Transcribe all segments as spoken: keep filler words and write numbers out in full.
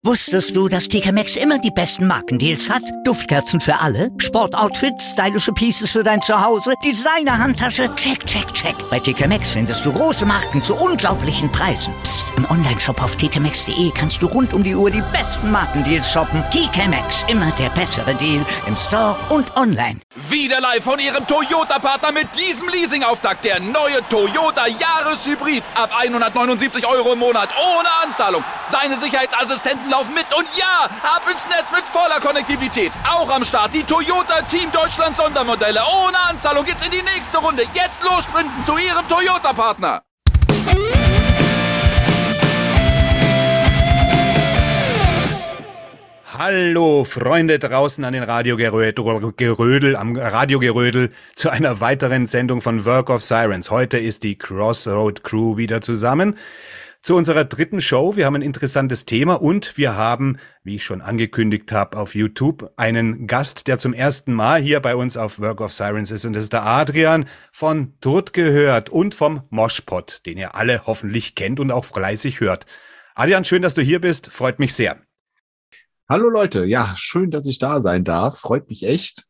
Wusstest du, dass T K Maxx immer die besten Markendeals hat? Duftkerzen für alle, Sportoutfits, stylische Pieces für dein Zuhause, Designer-Handtasche, check, check, check. Bei T K Maxx findest du große Marken zu unglaublichen Preisen. Psst. Im Onlineshop auf t k maxx punkt d e kannst du rund um die Uhr die besten Markendeals shoppen. T K Maxx, immer der bessere Deal im Store und online. Wieder live von Ihrem Toyota-Partner mit diesem Leasing-Auftakt. Der neue Toyota Jahreshybrid. Ab hundertneunundsiebzig Euro im Monat. Ohne Anzahlung. Seine Sicherheitsassistenten laufen mit. Und ja, ab ins Netz mit voller Konnektivität. Auch am Start die Toyota Team Deutschland Sondermodelle. Ohne Anzahlung geht's in die nächste Runde. Jetzt los sprinten zu Ihrem Toyota-Partner. Hallo Freunde draußen an den Radiogerödel, am Radiogerödel zu einer weiteren Sendung von Work of Sirens. Heute ist die Crossroad Crew wieder zusammen zu unserer dritten Show. Wir haben ein interessantes Thema und wir haben, wie ich schon angekündigt habe, auf YouTube einen Gast, der zum ersten Mal hier bei uns auf Work of Sirens ist. Und das ist der Adrian von Tod gehört und vom Moshpot, den ihr alle hoffentlich kennt und auch fleißig hört. Adrian, schön, dass du hier bist. Freut mich sehr. Hallo Leute, ja, schön, dass ich da sein darf. Freut mich echt.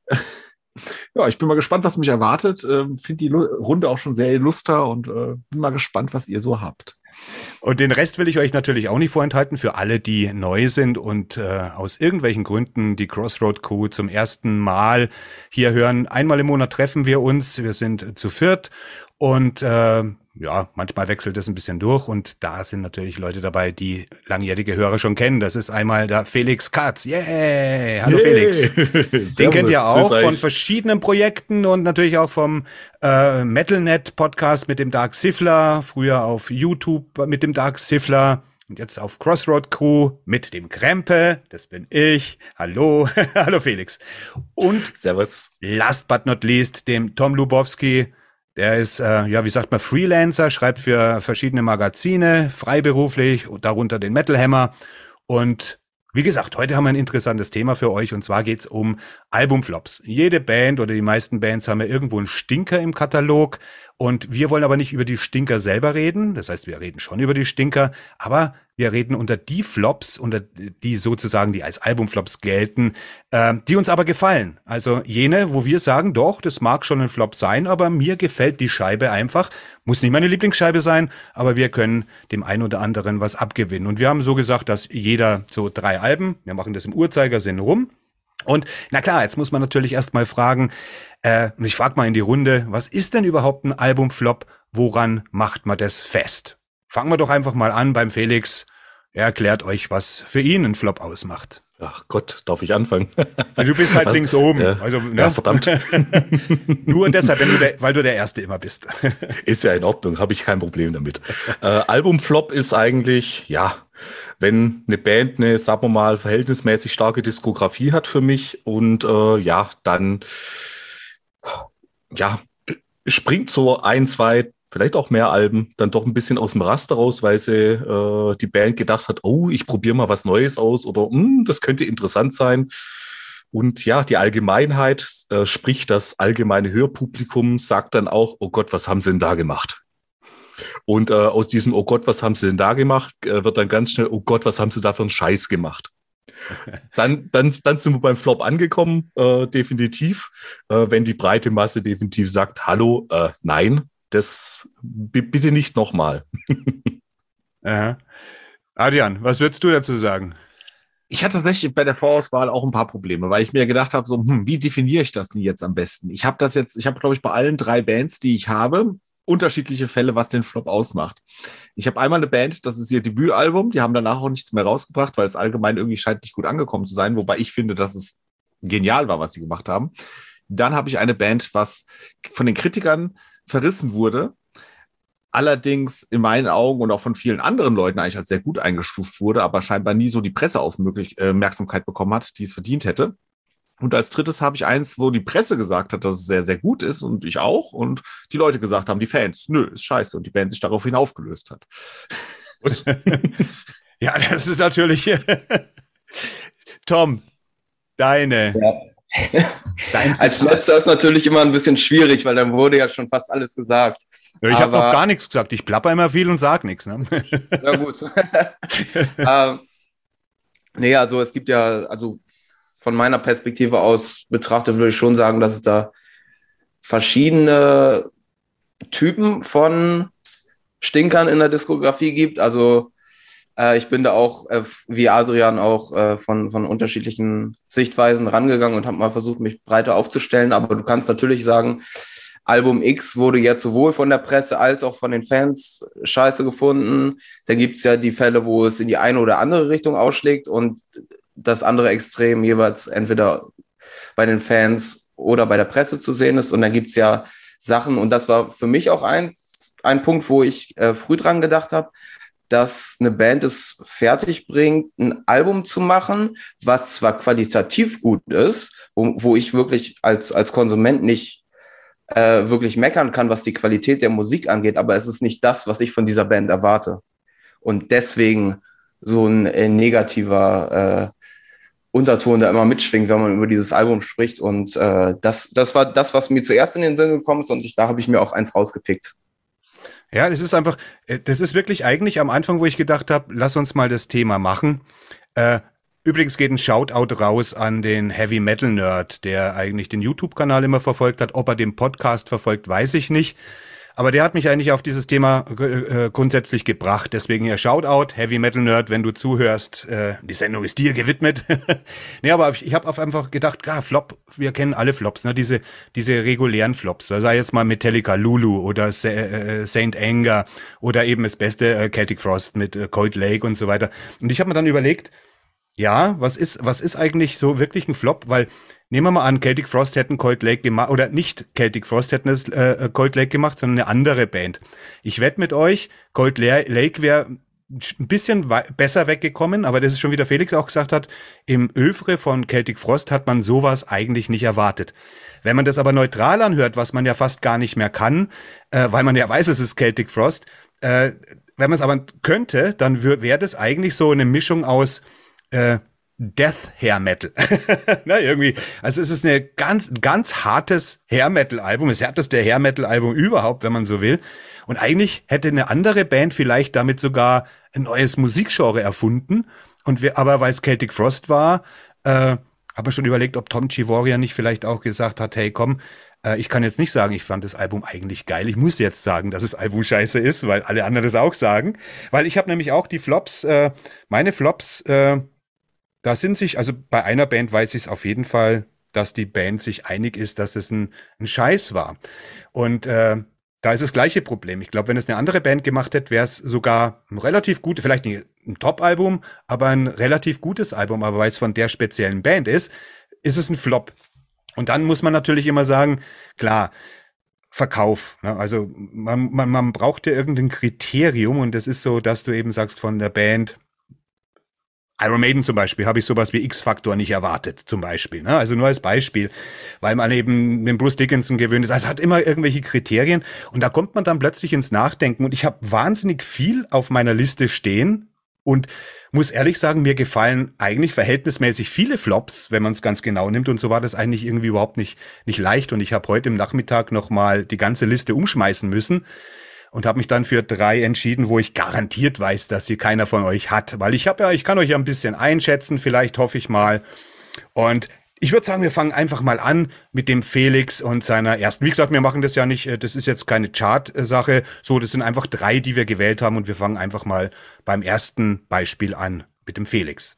Ja, ich bin mal gespannt, was mich erwartet. Ähm, finde die Lu- Runde auch schon sehr illuster und äh, bin mal gespannt, was ihr so habt. Und den Rest will ich euch natürlich auch nicht vorenthalten für alle, die neu sind und äh, aus irgendwelchen Gründen die Crossroad Crew zum ersten Mal hier hören. Einmal im Monat treffen wir uns, wir sind zu viert und äh, ja, manchmal wechselt es ein bisschen durch und da sind natürlich Leute dabei, die langjährige Hörer schon kennen. Das ist einmal der Felix Katz. Yeah! Hallo yeah. Felix. Den kennt ihr auch von verschiedenen Projekten und natürlich auch vom äh, MetalNet-Podcast mit dem Dark Siffler, früher auf YouTube mit dem Dark Siffler und jetzt auf Crossroad Crew mit dem Krempe. Das bin ich. Hallo. Hallo Felix. Und Servus. Last but not least, dem Tom Lubowski. Der ist, äh, ja, wie sagt man, Freelancer, schreibt für verschiedene Magazine, freiberuflich, darunter den Metal Hammer. Und wie gesagt, heute haben wir ein interessantes Thema für euch und zwar geht's um Albumflops. Jede Band oder die meisten Bands haben ja irgendwo einen Stinker im Katalog und wir wollen aber nicht über die Stinker selber reden. Das heißt, wir reden schon über die Stinker, aber wir reden unter die Flops, unter die sozusagen, die als Albumflops gelten, äh, die uns aber gefallen. Also jene, wo wir sagen, doch, das mag schon ein Flop sein, aber mir gefällt die Scheibe einfach. Muss nicht meine Lieblingsscheibe sein, aber wir können dem einen oder anderen was abgewinnen. Und wir haben so gesagt, dass jeder so drei Alben, wir machen das im Uhrzeigersinn rum. Und na klar, jetzt muss man natürlich erst mal fragen, äh, ich frage mal in die Runde, was ist denn überhaupt ein Albumflop? Woran macht man das fest? Fangen wir doch einfach mal an beim Felix. Er erklärt euch, was für ihn ein Flop ausmacht. Ach Gott, darf ich anfangen? Du bist halt links oben. Ja, also, ne? ja verdammt. Nur deshalb, wenn du der, weil du der Erste immer bist. Ist ja in Ordnung, habe ich kein Problem damit. Äh, Albumflop ist eigentlich, ja, wenn eine Band eine, sagen wir mal, verhältnismäßig starke Diskografie hat für mich und äh, ja, dann ja, springt so ein, zwei, vielleicht auch mehr Alben dann doch ein bisschen aus dem Raster raus, weil sie äh, die Band gedacht hat, oh, ich probiere mal was Neues aus oder das könnte interessant sein. Und ja, die Allgemeinheit, äh, sprich das allgemeine Hörpublikum, sagt dann auch, oh Gott, was haben sie denn da gemacht? Und äh, aus diesem, oh Gott, was haben sie denn da gemacht, äh, wird dann ganz schnell, oh Gott, was haben sie da für einen Scheiß gemacht? Dann, dann, dann sind wir beim Flop angekommen, äh, definitiv. Äh, wenn die breite Masse definitiv sagt, hallo, äh, nein, das b- bitte nicht nochmal. Aha. Adrian, was würdest du dazu sagen? Ich hatte tatsächlich bei der Vorauswahl auch ein paar Probleme, weil ich mir gedacht habe, so, hm, wie definiere ich das denn jetzt am besten? Ich habe das jetzt, ich habe, glaube ich, bei allen drei Bands, die ich habe, unterschiedliche Fälle, was den Flop ausmacht. Ich habe einmal eine Band, das ist ihr Debütalbum, die haben danach auch nichts mehr rausgebracht, weil es allgemein irgendwie scheint nicht gut angekommen zu sein, wobei ich finde, dass es genial war, was sie gemacht haben. Dann habe ich eine Band, was von den Kritikern verrissen wurde, allerdings in meinen Augen und auch von vielen anderen Leuten eigentlich als sehr gut eingestuft wurde, aber scheinbar nie so die Presseaufmerksamkeit bekommen hat, die es verdient hätte. Und als drittes habe ich eins, wo die Presse gesagt hat, dass es sehr, sehr gut ist und ich auch. Und die Leute gesagt haben, die Fans, nö, ist scheiße. Und die Band sich daraufhin aufgelöst hat. Ja, das ist natürlich... Tom, deine... Ja. Dein Als letzter ist natürlich immer ein bisschen schwierig, weil dann wurde ja schon fast alles gesagt. Ja, ich habe noch gar nichts gesagt. Ich plapper immer viel und sag nichts. Ne? Ja gut. ähm, Nee, also es gibt ja, also von meiner Perspektive aus betrachtet, würde ich schon sagen, dass es da verschiedene Typen von Stinkern in der Diskografie gibt. Also äh, ich bin da auch, äh, wie Adrian, auch äh, von, von unterschiedlichen Sichtweisen rangegangen und habe mal versucht, mich breiter aufzustellen. Aber du kannst natürlich sagen, Album X wurde jetzt sowohl von der Presse als auch von den Fans scheiße gefunden. Da gibt es ja die Fälle, wo es in die eine oder andere Richtung ausschlägt und das andere Extrem jeweils entweder bei den Fans oder bei der Presse zu sehen ist. Und dann gibt es ja Sachen, und das war für mich auch ein, ein Punkt, wo ich äh, früh dran gedacht habe, dass eine Band es fertig bringt, ein Album zu machen, was zwar qualitativ gut ist, wo, wo ich wirklich als, als Konsument nicht äh, wirklich meckern kann, was die Qualität der Musik angeht, aber es ist nicht das, was ich von dieser Band erwarte. Und deswegen so ein äh, negativer äh, Unterton, der immer mitschwingt, wenn man über dieses Album spricht. Und äh, das, das war das, was mir zuerst in den Sinn gekommen ist, und ich, da habe ich mir auch eins rausgepickt. Ja, das ist einfach, das ist wirklich eigentlich am Anfang, wo ich gedacht habe, lass uns mal das Thema machen. Äh, übrigens geht ein Shoutout raus an den Heavy Metal Nerd, der eigentlich den YouTube-Kanal immer verfolgt hat. Ob er den Podcast verfolgt, weiß ich nicht. Aber der hat mich eigentlich auf dieses Thema äh, grundsätzlich gebracht. Deswegen ja Shoutout, Heavy Metal Nerd, wenn du zuhörst. Äh, die Sendung ist dir gewidmet. Nee, aber ich habe einfach gedacht, ja, Flop, wir kennen alle Flops, ne? Diese diese regulären Flops. Sei jetzt mal Metallica Lulu oder Saint Anger oder eben das beste äh, Celtic Frost mit äh, Cold Lake und so weiter. Und ich habe mir dann überlegt, ja, was ist was ist eigentlich so wirklich ein Flop? Weil nehmen wir mal an, Celtic Frost hätten Cold Lake gemacht, oder nicht Celtic Frost hätten es äh, Cold Lake gemacht, sondern eine andere Band. Ich wette mit euch, Cold Lake wäre ein bisschen besser weggekommen, aber das ist schon, wie der Felix auch gesagt hat, im Övre von Celtic Frost hat man sowas eigentlich nicht erwartet. Wenn man das aber neutral anhört, was man ja fast gar nicht mehr kann, äh, weil man ja weiß, es ist Celtic Frost, äh, wenn man es aber könnte, dann wäre das eigentlich so eine Mischung aus äh, Death Hair Metal. Na, irgendwie. Also es ist eine ganz, ganz hartes Hair Metal Album, das härteste Hair Metal Album überhaupt, wenn man so will. Und eigentlich hätte eine andere Band vielleicht damit sogar ein neues Musikgenre erfunden. Und wir, aber weil es Celtic Frost war, äh, habe ich schon überlegt, ob Tom Chivoria nicht vielleicht auch gesagt hat, hey komm, äh, ich kann jetzt nicht sagen, ich fand das Album eigentlich geil. Ich muss jetzt sagen, dass das Album scheiße ist, weil alle anderen das auch sagen. Weil ich habe nämlich auch die Flops, äh, meine Flops, äh, da sind sich, also bei einer Band weiß ich es auf jeden Fall, dass die Band sich einig ist, dass es ein, ein Scheiß war. Und äh, da ist das gleiche Problem. Ich glaube, wenn es eine andere Band gemacht hätte, wäre es sogar ein relativ gut, vielleicht nicht ein Top-Album, aber ein relativ gutes Album. Aber weil es von der speziellen Band ist, ist es ein Flop. Und dann muss man natürlich immer sagen, klar, Verkauf. Ne? Also man, man, man braucht ja irgendein Kriterium, und das ist so, dass du eben sagst von der Band, Iron Maiden zum Beispiel, habe ich sowas wie X-Factor nicht erwartet, zum Beispiel. Ne? Also nur als Beispiel, weil man eben mit Bruce Dickinson gewöhnt ist. Also hat immer irgendwelche Kriterien, und da kommt man dann plötzlich ins Nachdenken. Und ich habe wahnsinnig viel auf meiner Liste stehen und muss ehrlich sagen, mir gefallen eigentlich verhältnismäßig viele Flops, wenn man es ganz genau nimmt. Und so war das eigentlich irgendwie überhaupt nicht, nicht leicht. Und ich habe heute im Nachmittag nochmal die ganze Liste umschmeißen müssen. Und habe mich dann für drei entschieden, wo ich garantiert weiß, dass sie keiner von euch hat. Weil ich habe ja, ich kann euch ja ein bisschen einschätzen, vielleicht hoffe ich mal. Und ich würde sagen, wir fangen einfach mal an mit dem Felix und seiner ersten. Wie gesagt, wir machen das ja nicht, das ist jetzt keine Chart-Sache. So, das sind einfach drei, die wir gewählt haben. Und wir fangen einfach mal beim ersten Beispiel an mit dem Felix.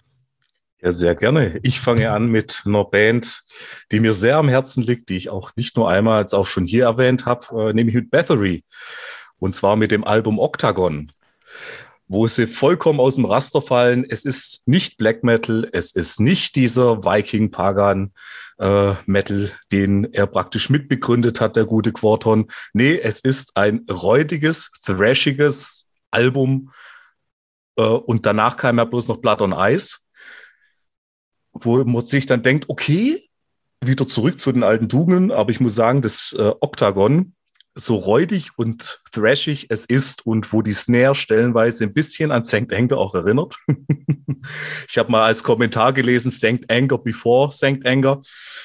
Ja, sehr gerne. Ich fange an mit einer Band, die mir sehr am Herzen liegt, die ich auch nicht nur einmal, als auch schon hier erwähnt habe, äh, nämlich mit Bathory. Und zwar mit dem Album Octagon, wo sie vollkommen aus dem Raster fallen. Es ist nicht Black Metal, es ist nicht dieser Viking-Pagan äh, Metal, den er praktisch mitbegründet hat, der gute Quarton. Nee, es ist ein räudiges, thrashiges Album. Äh, und danach kam ja bloß noch Blood on Ice, wo man sich dann denkt, okay, wieder zurück zu den alten Tugenden, aber ich muss sagen, das äh, Octagon, so räudig und thrashig es ist und wo die Snare stellenweise ein bisschen an Sankt Anger auch erinnert. Ich habe mal als Kommentar gelesen, Sankt Anger before Sankt Anger.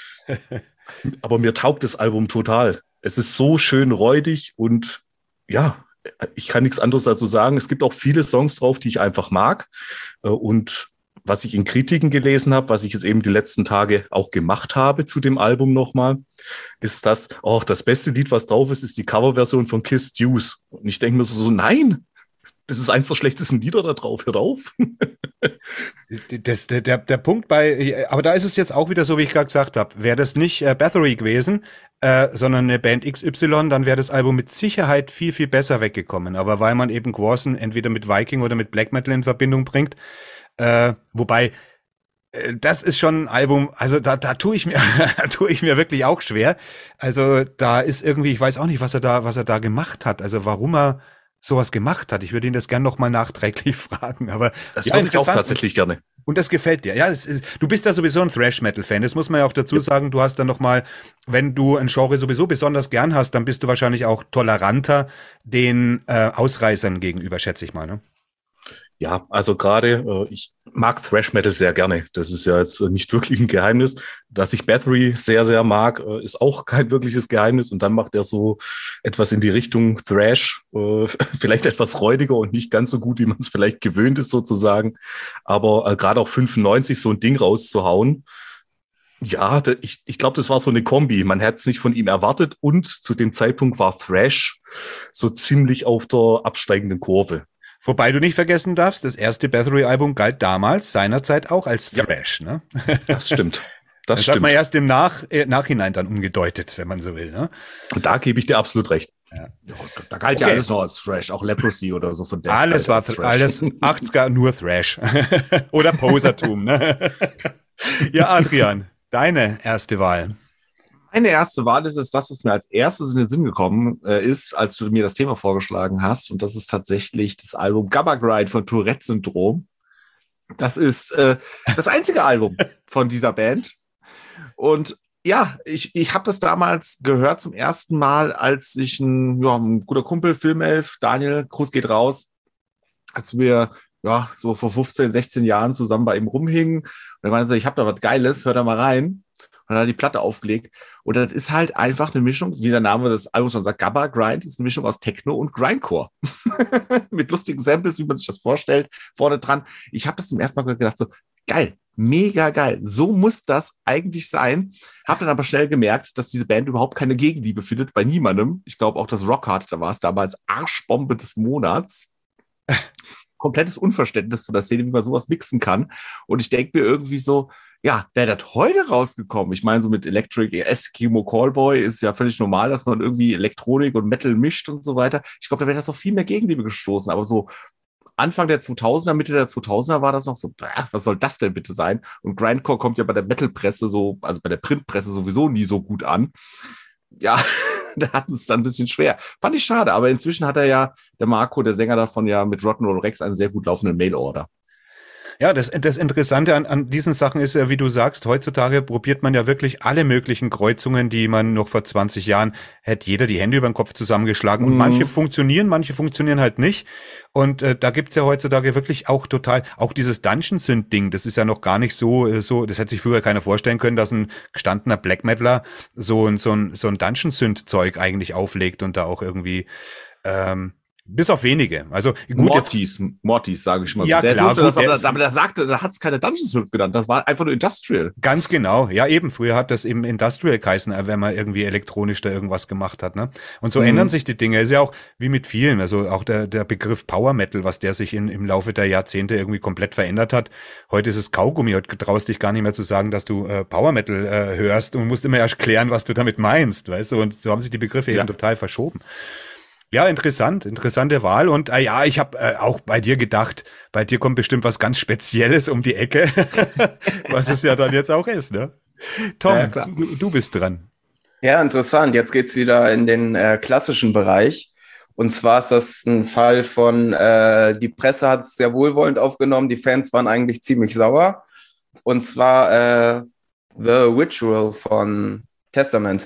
Aber mir taugt das Album total. Es ist so schön räudig und ja, ich kann nichts anderes dazu sagen. Es gibt auch viele Songs drauf, die ich einfach mag, und was ich in Kritiken gelesen habe, was ich jetzt eben die letzten Tage auch gemacht habe zu dem Album nochmal, ist das, oh, das beste Lied, was drauf ist, ist die Coverversion von Kiss Deuce. Und ich denke mir so, nein, das ist eins der schlechtesten Lieder da drauf, hört auf. Das, der, der, der Punkt bei, aber da ist es jetzt auch wieder so, wie ich gerade gesagt habe, wäre das nicht äh, Bathory gewesen, äh, sondern eine Band X Y, dann wäre das Album mit Sicherheit viel, viel besser weggekommen. Aber weil man eben Quorsen entweder mit Viking oder mit Black Metal in Verbindung bringt, äh, wobei, äh, das ist schon ein Album, also da, da tue ich mir, da tue ich mir wirklich auch schwer. Also da ist irgendwie, ich weiß auch nicht, was er da, was er da gemacht hat, also warum er sowas gemacht hat. Ich würde ihn das gerne nochmal nachträglich fragen, aber das ja, würde ich auch tatsächlich gerne. Und das gefällt dir. Ja, es ist, du bist ja sowieso ein Thrash-Metal-Fan. Das muss man ja auch dazu sagen. Du hast dann nochmal, wenn du ein Genre sowieso besonders gern hast, dann bist du wahrscheinlich auch toleranter den äh, Ausreißern gegenüber, schätze ich mal, ne? Ja, also gerade, äh, ich mag Thrash Metal sehr gerne. Das ist ja jetzt nicht wirklich ein Geheimnis. Dass ich Bathory sehr, sehr mag, äh, ist auch kein wirkliches Geheimnis. Und dann macht er so etwas in die Richtung Thrash, äh, vielleicht etwas räudiger und nicht ganz so gut, wie man es vielleicht gewöhnt ist sozusagen. Aber äh, gerade auch fünfundneunzig so ein Ding rauszuhauen, ja, da, ich, ich glaube, das war so eine Kombi. Man hat es nicht von ihm erwartet und zu dem Zeitpunkt war Thrash so ziemlich auf der absteigenden Kurve. Wobei du nicht vergessen darfst, das erste Bathory-Album galt damals seinerzeit auch als Thrash, ja. Ne? Das stimmt. Das, das stimmt. hat man erst im Nach, äh, Nachhinein dann umgedeutet, wenn man so will, ne? Und da gebe ich dir absolut recht. Ja. Ja, da galt okay. ja alles noch als Thrash, auch Leprosy oder so von der. Alles war Thrash. Alles achtziger nur Thrash. Oder Posertum, ne? Ja, Adrian, deine erste Wahl. Meine erste Wahl ist es das, was mir als erstes in den Sinn gekommen äh, ist, als du mir das Thema vorgeschlagen hast. Und das ist tatsächlich das Album Gabba Grind von Tourette-Syndrom. Das ist äh, das einzige Album von dieser Band. Und ja, ich, ich habe das damals gehört zum ersten Mal, als ich ein, ja, ein guter Kumpel, Filmelf, Daniel, Gruß geht raus, als wir ja so vor fünfzehn, sechzehn Jahren zusammen bei ihm rumhingen. Und er meinte, ich habe da was Geiles, hör da mal rein. Und dann hat er die Platte aufgelegt. Und das ist halt einfach eine Mischung, wie der Name des Albums schon sagt, Gabba Grind ist eine Mischung aus Techno und Grindcore. Mit lustigen Samples, wie man sich das vorstellt, vorne dran. Ich habe das zum ersten Mal gedacht, so geil, mega geil. So muss das eigentlich sein. Habe dann aber schnell gemerkt, dass diese Band überhaupt keine Gegenliebe findet bei niemandem. Ich glaube auch das Rockhard, da war es damals Arschbombe des Monats. Komplettes Unverständnis von der Szene, wie man sowas mixen kann. Und ich denke mir irgendwie so, ja, wäre das heute rausgekommen? Ich meine, so mit Electric Eskimo Callboy ist ja völlig normal, dass man irgendwie Elektronik und Metal mischt und so weiter. Ich glaube, da wäre das noch viel mehr Gegenliebe gestoßen. Aber so Anfang der zweitausender, Mitte der zweitausender war das noch so, ach, was soll das denn bitte sein? Und Grindcore kommt ja bei der Metal-Presse so, also bei der Printpresse sowieso nie so gut an. Ja, da hatten es dann ein bisschen schwer. Fand ich schade, aber inzwischen hat er ja, der Marco, der Sänger davon, ja mit Rock'n'Roll Rex einen sehr gut laufenden Mail-Order. Ja, das, das Interessante an, an diesen Sachen ist ja, wie du sagst, heutzutage probiert man ja wirklich alle möglichen Kreuzungen, die man noch vor zwanzig Jahren hätte jeder die Hände über den Kopf zusammengeschlagen. Und mhm. manche funktionieren, manche funktionieren halt nicht. Und äh, da gibt's ja heutzutage wirklich auch total, auch dieses Dungeon-Synth-Ding, das ist ja noch gar nicht so, so, das hätte sich früher keiner vorstellen können, dass ein gestandener Black Metaler so ein, so ein, so ein Dungeon-Synth-Zeug eigentlich auflegt und da auch irgendwie, ähm, bis auf wenige. Also gut, Mortis, jetzt, Mortis, sage ich mal. Ja, der klar, gut, das, aber, der aber der sagte, da hat es keine Dungeon Synth genannt. Das war einfach nur Industrial. Ganz genau. Ja, eben. Früher hat das eben Industrial geheißen, wenn man irgendwie elektronisch da irgendwas gemacht hat, ne? Und so mhm. ändern sich die Dinge. Ist ja auch wie mit vielen. Also auch der, der Begriff Power Metal, was der sich in, im Laufe der Jahrzehnte irgendwie komplett verändert hat. Heute ist es Kaugummi. Heute traust dich gar nicht mehr zu sagen, dass du äh, Power Metal äh, hörst und musst immer erst klären, was du damit meinst, weißt du? Und so haben sich die Begriffe ja. eben total verschoben. Ja, interessant, interessante Wahl. Und äh, ja, ich habe äh, auch bei dir gedacht, bei dir kommt bestimmt was ganz Spezielles um die Ecke, was es ja dann jetzt auch ist, ne? Tom, ja, du, du bist dran. Ja, interessant. Jetzt geht's wieder in den äh, klassischen Bereich. Und zwar ist das ein Fall von, äh, die Presse hat es sehr wohlwollend aufgenommen, die Fans waren eigentlich ziemlich sauer. Und zwar äh, The Ritual von Testament.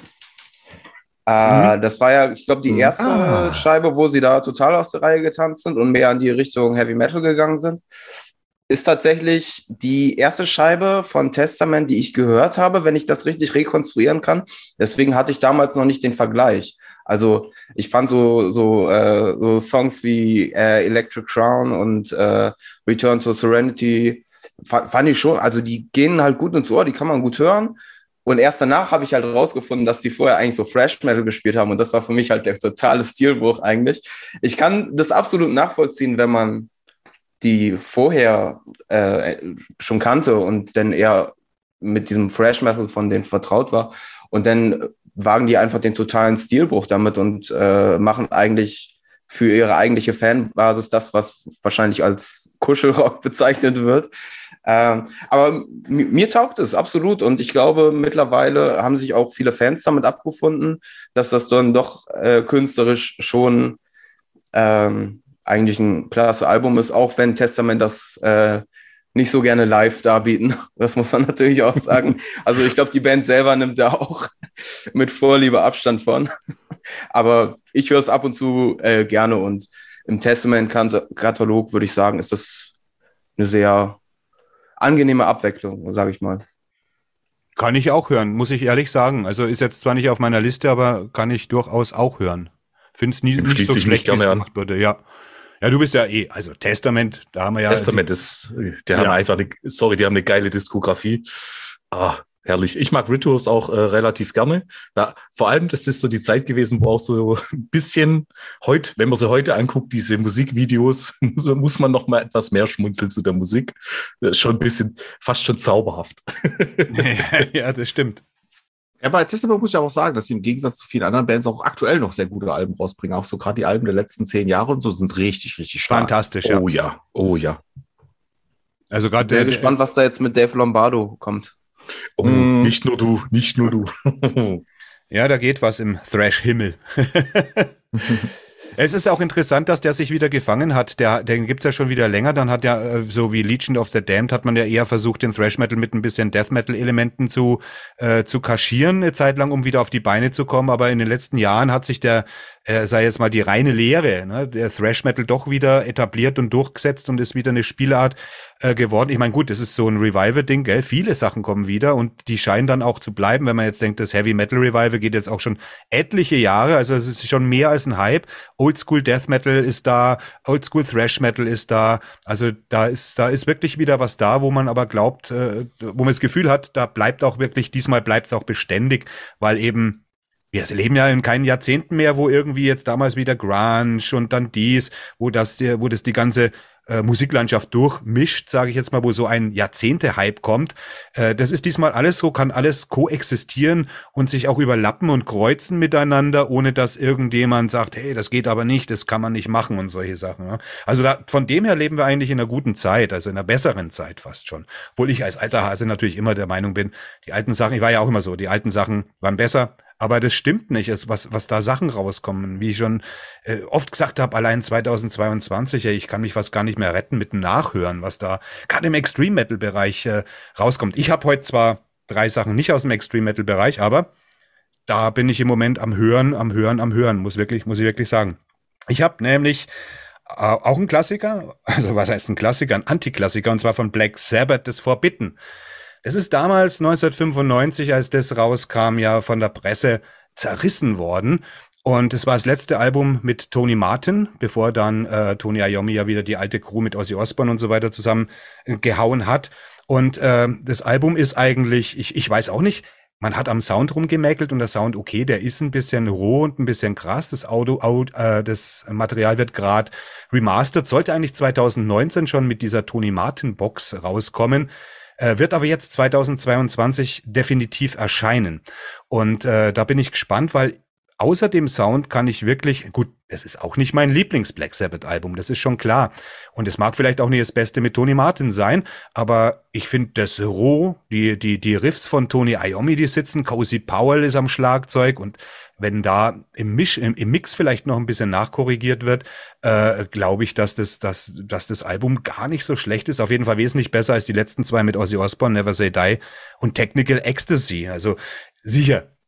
Uh, das war ja, ich glaube, die erste ah. Scheibe, wo sie da total aus der Reihe getanzt sind und mehr in die Richtung Heavy Metal gegangen sind. Ist tatsächlich die erste Scheibe von Testament, die ich gehört habe, wenn ich das richtig rekonstruieren kann. Deswegen hatte ich damals noch nicht den Vergleich. Also ich fand so, so, äh, so Songs wie äh, Electric Crown und äh, Return to Serenity fand, fand ich schon, also die gehen halt gut ins Ohr, die kann man gut hören. Und erst danach habe ich halt rausgefunden, dass die vorher eigentlich so Thrash Metal gespielt haben. Und das war für mich halt der totale Stilbruch eigentlich. Ich kann das absolut nachvollziehen, wenn man die vorher äh, schon kannte und dann eher mit diesem Thrash Metal von denen vertraut war. Und dann wagen die einfach den totalen Stilbruch damit und äh, machen eigentlich für ihre eigentliche Fanbasis das, was wahrscheinlich als Kuschelrock bezeichnet wird. Ähm, aber m- mir taugt es absolut und ich glaube, mittlerweile haben sich auch viele Fans damit abgefunden, dass das dann doch äh, künstlerisch schon ähm, eigentlich ein klasse Album ist, auch wenn Testament das äh, nicht so gerne live darbieten. Das muss man natürlich auch sagen. Also ich glaube, die Band selber nimmt da auch mit Vorliebe Abstand von. Aber ich höre es ab und zu äh, gerne und im Testament-Katalog würde ich sagen, ist das eine sehr angenehme Abwechslung, sage ich mal. Kann ich auch hören, muss ich ehrlich sagen. Also ist jetzt zwar nicht auf meiner Liste, aber kann ich durchaus auch hören. Finde es nie, nicht so schlecht, wie es gemacht wurde, ja. Ja, du bist ja eh, also Testament, da haben wir ja... Testament ist, die haben ja. einfach eine, sorry, die haben eine geile Diskografie. Ah, herrlich. Ich mag Rituals auch äh, relativ gerne. Da, vor allem, das ist so die Zeit gewesen, wo auch so ein bisschen heute, wenn man sie heute anguckt, diese Musikvideos, so muss man noch mal etwas mehr schmunzeln zu der Musik. Das ist schon ein bisschen, fast schon zauberhaft. Ja, das stimmt. Ja, bei Testament muss ich aber auch sagen, dass sie im Gegensatz zu vielen anderen Bands auch aktuell noch sehr gute Alben rausbringen. Auch so gerade die Alben der letzten zehn Jahre und so sind richtig, richtig stark. Fantastisch, ja. Oh ja, oh ja. Also gerade Sehr der, gespannt, was da jetzt mit Dave Lombardo kommt. Oh, Mm. nicht nur du, nicht nur du. Ja, da geht was im Thrash-Himmel. Es ist auch interessant, dass der sich wieder gefangen hat. Der, den gibt's ja schon wieder länger. Dann hat ja, äh, so wie Legion of the Damned, hat man ja eher versucht, den Thrash-Metal mit ein bisschen Death-Metal-Elementen zu, äh, zu kaschieren, eine Zeit lang, um wieder auf die Beine zu kommen. Aber in den letzten Jahren hat sich der, äh, sei jetzt mal die reine Lehre, ne, der Thrash-Metal doch wieder etabliert und durchgesetzt und ist wieder eine Spielart äh, geworden. Ich meine, gut, das ist so ein Revival-Ding, gell? Viele Sachen kommen wieder und die scheinen dann auch zu bleiben, wenn man jetzt denkt, das Heavy-Metal-Revival geht jetzt auch schon etliche Jahre. Also es ist schon mehr als ein Hype. Oldschool Death Metal ist da, Oldschool Thrash Metal ist da. Also da ist, da ist wirklich wieder was da, wo man aber glaubt, äh, wo man das Gefühl hat, da bleibt auch wirklich, diesmal bleibt es auch beständig, weil eben wir leben ja in keinen Jahrzehnten mehr, wo irgendwie jetzt damals wieder Grunge und dann dies, wo das, wo das die ganze äh, Musiklandschaft durchmischt, sage ich jetzt mal, wo so ein Jahrzehnte-Hype kommt. Äh, das ist diesmal alles so, kann alles koexistieren und sich auch überlappen und kreuzen miteinander, ohne dass irgendjemand sagt, hey, das geht aber nicht, das kann man nicht machen und solche Sachen. Ja. Also da, von dem her leben wir eigentlich in einer guten Zeit, also in einer besseren Zeit fast schon. Obwohl ich als alter Hase natürlich immer der Meinung bin, die alten Sachen, ich war ja auch immer so, die alten Sachen waren besser. Aber das stimmt nicht, es, was, was da Sachen rauskommen. Wie ich schon äh, oft gesagt habe, allein zweitausendzweiundzwanzig, ja, ich kann mich fast gar nicht mehr retten mit dem Nachhören, was da gerade im Extreme-Metal-Bereich äh, rauskommt. Ich habe heute zwar drei Sachen nicht aus dem Extreme-Metal-Bereich, aber da bin ich im Moment am Hören, am Hören, am Hören, muss wirklich, muss ich wirklich sagen. Ich habe nämlich äh, auch einen Klassiker, also was heißt ein Klassiker, ein Antiklassiker, und zwar von Black Sabbath, das Forbidden. Es ist damals neunzehnhundertfünfundneunzig, als das rauskam, ja von der Presse zerrissen worden. Und es war das letzte Album mit Tony Martin, bevor dann äh, Tony Iommi ja wieder die alte Crew mit Ozzy Osbourne und so weiter zusammen äh, gehauen hat. Und äh, das Album ist eigentlich, ich, ich weiß auch nicht, man hat am Sound rumgemäkelt und der Sound, okay, der ist ein bisschen roh und ein bisschen krass. Das Audio, Audio äh, das Material wird gerade remastered, sollte eigentlich zweitausendneunzehn schon mit dieser Tony Martin Box rauskommen. Äh, wird aber jetzt zweitausendzweiundzwanzig definitiv erscheinen. Und äh, da bin ich gespannt, weil außer dem Sound kann ich wirklich, gut, es ist auch nicht mein Lieblings-Black Sabbath-Album, das ist schon klar. Und es mag vielleicht auch nicht das Beste mit Tony Martin sein, aber ich finde das roh, die, die, die Riffs von Tony Iommi, die sitzen, Cozy Powell ist am Schlagzeug und wenn da im, Misch, im, im Mix vielleicht noch ein bisschen nachkorrigiert wird, äh, glaube ich, dass das, dass, dass das Album gar nicht so schlecht ist. Auf jeden Fall wesentlich besser als die letzten zwei mit Ozzy Osbourne, Never Say Die und Technical Ecstasy. Also sicher,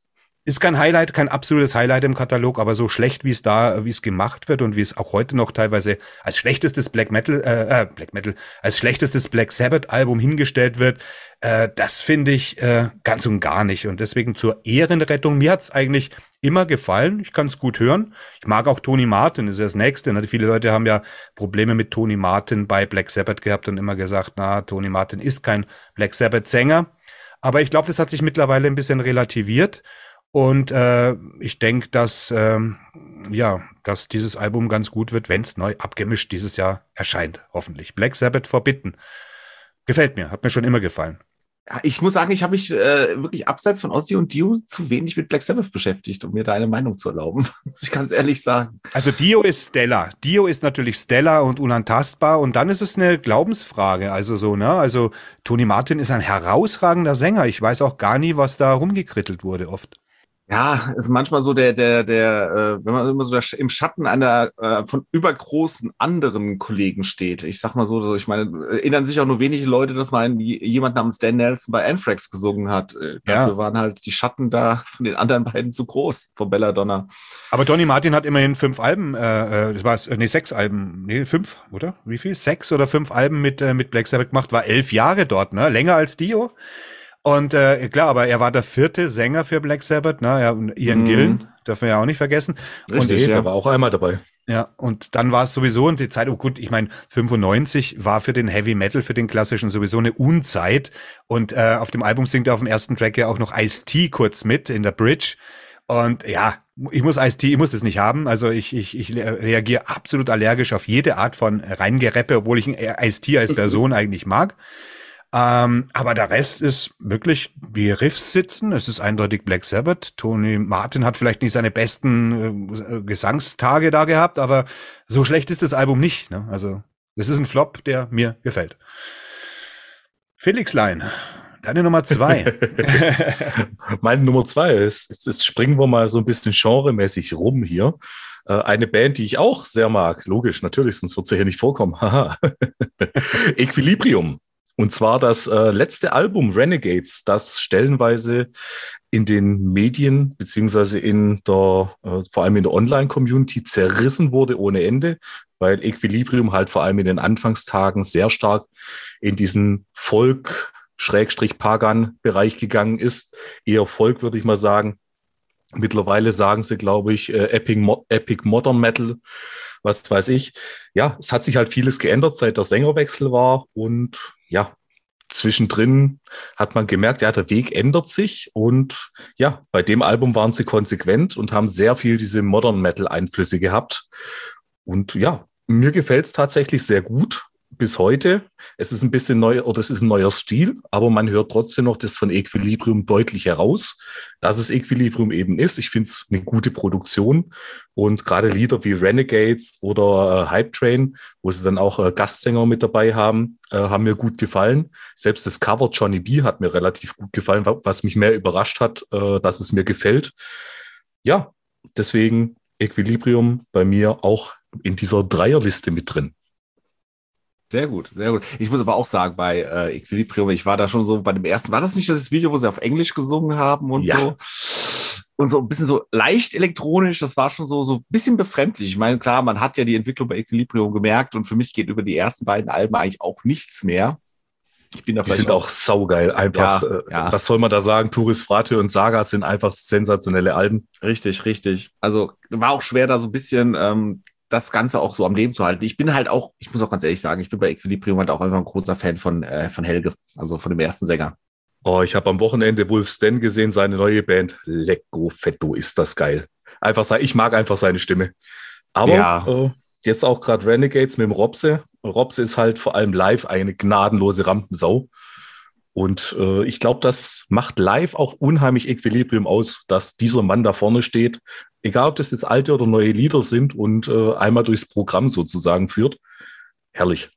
Ist kein Highlight, kein absolutes Highlight im Katalog, aber so schlecht, wie es da, wie es gemacht wird und wie es auch heute noch teilweise als schlechtestes Black Metal, äh, Black Metal, als schlechtestes Black Sabbath Album hingestellt wird, äh, das finde ich äh, ganz und gar nicht. Und deswegen zur Ehrenrettung, mir hat's eigentlich immer gefallen. Ich kann es gut hören. Ich mag auch Tony Martin, ist ja das Nächste. Ne? Viele Leute haben ja Probleme mit Tony Martin bei Black Sabbath gehabt und immer gesagt, na, Tony Martin ist kein Black Sabbath Sänger. Aber ich glaube, das hat sich mittlerweile ein bisschen relativiert. Und äh, ich denke, dass ähm, ja, dass dieses Album ganz gut wird, wenn es neu abgemischt dieses Jahr erscheint, hoffentlich. Black Sabbath Forbidden. Gefällt mir, hat mir schon immer gefallen. Ja, ich muss sagen, ich habe mich äh, wirklich abseits von Ozzy und Dio zu wenig mit Black Sabbath beschäftigt, um mir da eine Meinung zu erlauben. Muss ich ganz ehrlich sagen. Also Dio ist Stellar. Dio ist natürlich Stellar und unantastbar. Und dann ist es eine Glaubensfrage. Also so, ne? Also Tony Martin ist ein herausragender Sänger. Ich weiß auch gar nie, was da rumgekrittelt wurde oft. Ja, ist manchmal so der, der, der, äh, wenn man immer so im Schatten einer äh, von übergroßen anderen Kollegen steht. Ich sag mal so, so, ich meine, erinnern sich auch nur wenige Leute, dass mal ein, jemand namens Dan Nelson bei Anthrax gesungen hat. Äh, dafür Ja. waren halt die Schatten da von den anderen beiden zu groß, von Belladonna. Aber Tony Martin hat immerhin fünf Alben, äh, das war's, äh, nee, sechs Alben, nee, fünf, oder? Wie viel? Sechs oder fünf Alben mit, äh, mit Black Sabbath gemacht, war elf Jahre dort, ne? Länger als Dio. Und äh, klar, aber er war der vierte Sänger für Black Sabbath, ne? Ja, und Ian Mhm. Gillan, dürfen wir ja auch nicht vergessen. Richtig, Nee, ja. der war auch einmal dabei. Ja, und dann war es sowieso und die Zeit, oh gut, ich meine, fünfundneunzig war für den Heavy Metal, für den klassischen sowieso eine Unzeit. Und äh, auf dem Album singt er auf dem ersten Track ja auch noch Ice-T kurz mit in der Bridge. Und ja, ich muss Ice-T, ich muss es nicht haben. Also ich, ich, ich reagiere absolut allergisch auf jede Art von Reingereppe, obwohl ich Ice-T als Person eigentlich mag. Ähm, aber der Rest ist wirklich, wie Riffs sitzen. Es ist eindeutig Black Sabbath. Tony Martin hat vielleicht nicht seine besten äh, Gesangstage da gehabt, aber so schlecht ist das Album nicht. Ne? Also es ist ein Flop, der mir gefällt. Felix Lein, deine Nummer zwei. Meine Nummer zwei ist, jetzt, jetzt springen wir mal so ein bisschen genremäßig rum hier. Äh, eine Band, die ich auch sehr mag, logisch, natürlich, sonst wird sie hier nicht vorkommen. Haha. Equilibrium. Und zwar das äh, letzte Album Renegades, das stellenweise in den Medien beziehungsweise in der, äh, vor allem in der Online-Community zerrissen wurde ohne Ende, weil Equilibrium halt vor allem in den Anfangstagen sehr stark in diesen Folk-Pagan-Bereich gegangen ist. Eher Folk, würde ich mal sagen. Mittlerweile sagen sie, glaube ich, äh, Epic, Mo- Epic Modern Metal, was weiß ich. Ja, es hat sich halt vieles geändert, seit der Sängerwechsel war und ja, zwischendrin hat man gemerkt, ja, der Weg ändert sich und ja, bei dem Album waren sie konsequent und haben sehr viel diese Modern Metal Einflüsse gehabt und ja, mir gefällt es tatsächlich sehr gut bis heute. Es ist ein bisschen neu oder es ist ein neuer Stil, aber man hört trotzdem noch das von Equilibrium deutlich heraus, dass es Equilibrium eben ist. Ich finde es eine gute Produktion und gerade Lieder wie Renegades oder äh, Hype Train, wo sie dann auch äh, Gastsänger mit dabei haben, äh, haben mir gut gefallen. Selbst das Cover Johnny B hat mir relativ gut gefallen, was mich mehr überrascht hat, äh, dass es mir gefällt. Ja, deswegen Equilibrium bei mir auch in dieser Dreierliste mit drin. Sehr gut, sehr gut. Ich muss aber auch sagen, bei äh, Equilibrium, ich war da schon so bei dem ersten, war das nicht das Video, wo sie auf Englisch gesungen haben und Ja. so? Und so ein bisschen so leicht elektronisch, das war schon so, so ein bisschen befremdlich. Ich meine, klar, man hat ja die Entwicklung bei Equilibrium gemerkt und für mich geht über die ersten beiden Alben eigentlich auch nichts mehr. Ich bin da Die vielleicht sind auch saugeil. Einfach, Ja, äh, ja. was soll man da sagen? Turis Frate und Saga sind einfach sensationelle Alben. Richtig, richtig. Also war auch schwer, da so ein bisschen ähm, das Ganze auch so am Leben zu halten. Ich bin halt auch, ich muss auch ganz ehrlich sagen, ich bin bei Equilibrium halt auch einfach ein großer Fan von, äh, von Helge, also von dem ersten Sänger. Oh, ich habe am Wochenende Wolf Stan gesehen, seine neue Band. Lecco Fetto, ist das geil. Einfach sein, ich mag einfach seine Stimme. Aber Ja. äh, jetzt auch gerade Renegades mit dem Robse. Robse ist halt vor allem live eine gnadenlose Rampensau. Und äh, ich glaube, das macht live auch unheimlich Equilibrium aus, dass dieser Mann da vorne steht. Egal, ob das jetzt alte oder neue Lieder sind und äh, einmal durchs Programm sozusagen führt. Herrlich.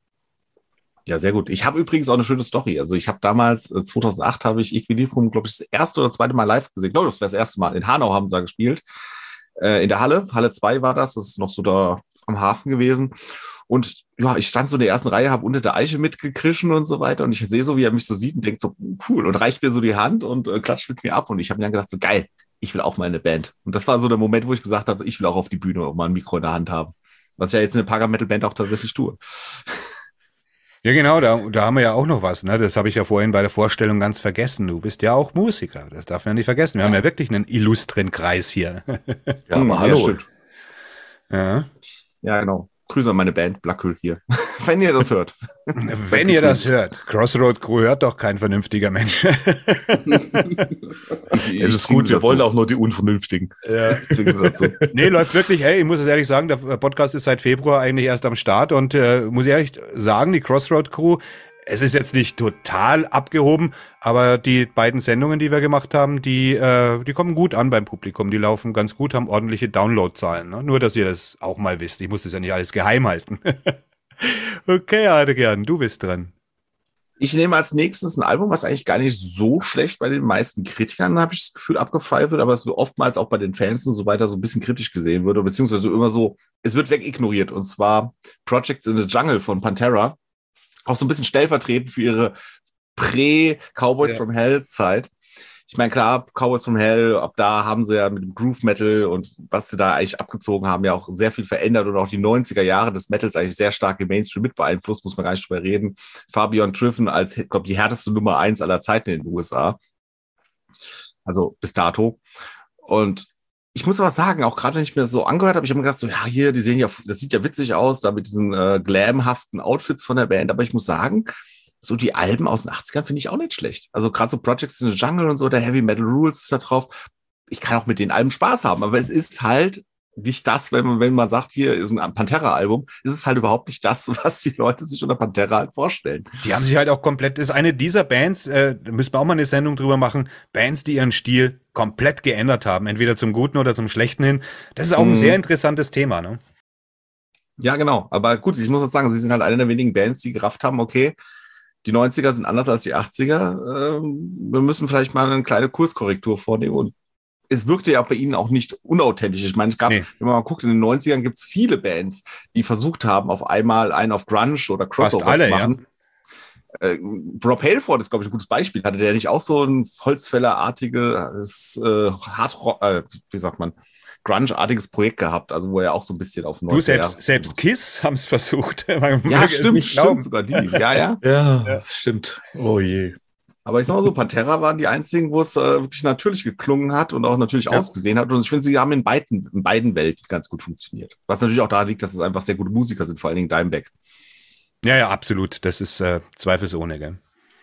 Ja, sehr gut. Ich habe übrigens auch eine schöne Story. Also ich habe damals, äh, zweitausendacht habe ich Equilibrium, glaube ich, das erste oder zweite Mal live gesehen. Ich glaube, das war das erste Mal. In Hanau haben sie da gespielt. Äh, in der Halle. Halle zwei war das. Das ist noch so da am Hafen gewesen. Und ja, ich stand so in der ersten Reihe, habe unter der Eiche mitgekrischen und so weiter. Und ich sehe so, wie er mich so sieht und denkt so, cool. Und reicht mir so die Hand und äh, klatscht mit mir ab. Und ich habe mir dann gedacht, so geil, ich will auch mal eine Band. Und das war so der Moment, wo ich gesagt habe, ich will auch auf die Bühne und mal ein Mikro in der Hand haben. Was ich ja jetzt in der Paga-Metal-Band auch tatsächlich tue. Ja, genau, da, da haben wir ja auch noch was, ne? Das habe ich ja vorhin bei der Vorstellung ganz vergessen. Du bist ja auch Musiker, das darf man nicht vergessen. Wir ja. haben ja wirklich einen illustren Kreis hier. Ja, aber hallo. Ja, ja, genau. Grüße an meine Band, Blackhüll hier. Wenn ihr das hört. Wenn ihr das hört. Crossroad Crew hört doch kein vernünftiger Mensch. Es ist gut, wir wollen auch nur die Unvernünftigen. Ja. Dazu. Nee, läuft wirklich, hey, ich muss es ehrlich sagen, der Podcast ist seit Februar eigentlich erst am Start und äh, muss ich ehrlich sagen, die Crossroad Crew, es ist jetzt nicht total abgehoben, aber die beiden Sendungen, die wir gemacht haben, die, äh, die kommen gut an beim Publikum. Die laufen ganz gut, haben ordentliche Downloadzahlen. Ne? Nur, dass ihr das auch mal wisst. Ich muss das ja nicht alles geheim halten. Okay, Adrian, du bist dran. Ich nehme als nächstes ein Album, was eigentlich gar nicht so schlecht bei den meisten Kritikern, habe ich das Gefühl, abgefeiert wird, aber es wird oftmals auch bei den Fans und so weiter so ein bisschen kritisch gesehen wird, beziehungsweise immer so, es wird wegignoriert. Und zwar Projects in the Jungle von Pantera. Auch so ein bisschen stellvertretend für ihre Prä-Cowboys ja. from Hell-Zeit. Ich meine, klar, Cowboys from Hell, ab da haben sie ja mit dem Groove Metal und was sie da eigentlich abgezogen haben, ja auch sehr viel verändert und auch die neunziger Jahre des Metals eigentlich sehr stark im Mainstream mit beeinflusst, muss man gar nicht drüber reden. Fabian Triffen als, glaube ich, die härteste Nummer eins aller Zeiten in den U S A. Also bis dato. Und ich muss aber sagen, auch gerade wenn ich mir das so angehört habe, ich habe mir gedacht, so, ja, hier, die sehen ja, das sieht ja witzig aus, da mit diesen äh, glamhaften Outfits von der Band. Aber ich muss sagen, so die Alben aus den achtzigern finde ich auch nicht schlecht. Also gerade so Projects in the Jungle und so, der Heavy Metal Rules ist da drauf. Ich kann auch mit den Alben Spaß haben, aber es ist halt nicht das, wenn man, wenn man sagt, hier ist ein Pantera-Album, ist es halt überhaupt nicht das, was die Leute sich unter Pantera halt vorstellen. Die haben sich halt auch komplett, das ist eine dieser Bands, äh, da müssen wir auch mal eine Sendung drüber machen, Bands, die ihren Stil komplett geändert haben, entweder zum Guten oder zum Schlechten hin. Das ist auch ein mhm. sehr interessantes Thema, ne? Ja, genau. Aber gut, ich muss auch sagen, sie sind halt eine der wenigen Bands, die gerafft haben, okay, die neunziger sind anders als die achtziger. Ähm, wir müssen vielleicht mal eine kleine Kurskorrektur vornehmen und es wirkte ja bei ihnen auch nicht unauthentisch. Ich meine, es gab, nee. wenn man mal guckt, in den neunzigern gibt es viele Bands, die versucht haben, auf einmal einen auf Grunge oder Crossover alle, zu machen. Ja. Äh, Rob Halford ist, glaube ich, ein gutes Beispiel. Hatte der nicht auch so ein Holzfällerartiges, äh, Hard, äh, wie sagt man, Grunge-artiges Projekt gehabt, also wo er auch so ein bisschen auf Du, selbst, selbst Kiss haben es versucht. Ja, stimmt, stimmt, sogar die. Ja, ja. Ja, ja, stimmt. Oh je. Aber ich sag mal so, Pantera waren die einzigen, wo es äh, wirklich natürlich geklungen hat und auch natürlich ja. ausgesehen hat. Und ich finde, sie haben in beiden, in beiden Welten ganz gut funktioniert. Was natürlich auch daran liegt, dass es einfach sehr gute Musiker sind, vor allen Dingen Dimebag. Ja, ja, absolut. Das ist äh, zweifelsohne, gell.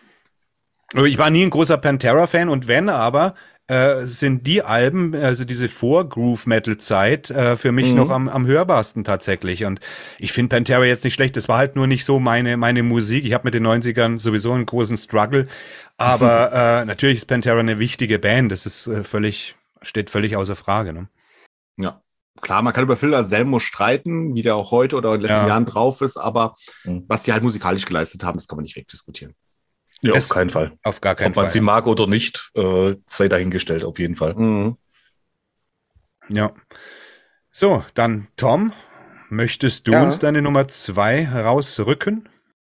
Ich war nie ein großer Pantera-Fan und wenn aber, äh, sind die Alben, also diese Vor-Groove-Metal-Zeit, äh, für mich mhm. noch am, am hörbarsten tatsächlich. Und ich finde Pantera jetzt nicht schlecht. Das war halt nur nicht so meine, meine Musik. Ich habe mit den neunzigern sowieso einen großen Struggle. Aber mhm. äh, natürlich ist Pantera eine wichtige Band. Das ist äh, völlig, steht völlig außer Frage, ne? Ja. Klar, man kann über Phil Anselmo streiten, wie der auch heute oder in den letzten ja. Jahren drauf ist, aber mhm. was die halt musikalisch geleistet haben, das kann man nicht wegdiskutieren. Ja, auf keinen Fall. Auf gar keinen Fall. Ob man sie mag oder nicht, äh, sei dahingestellt, auf jeden Fall. Mhm. Ja. So, dann Tom, möchtest du ja. uns deine Nummer zwei rausrücken?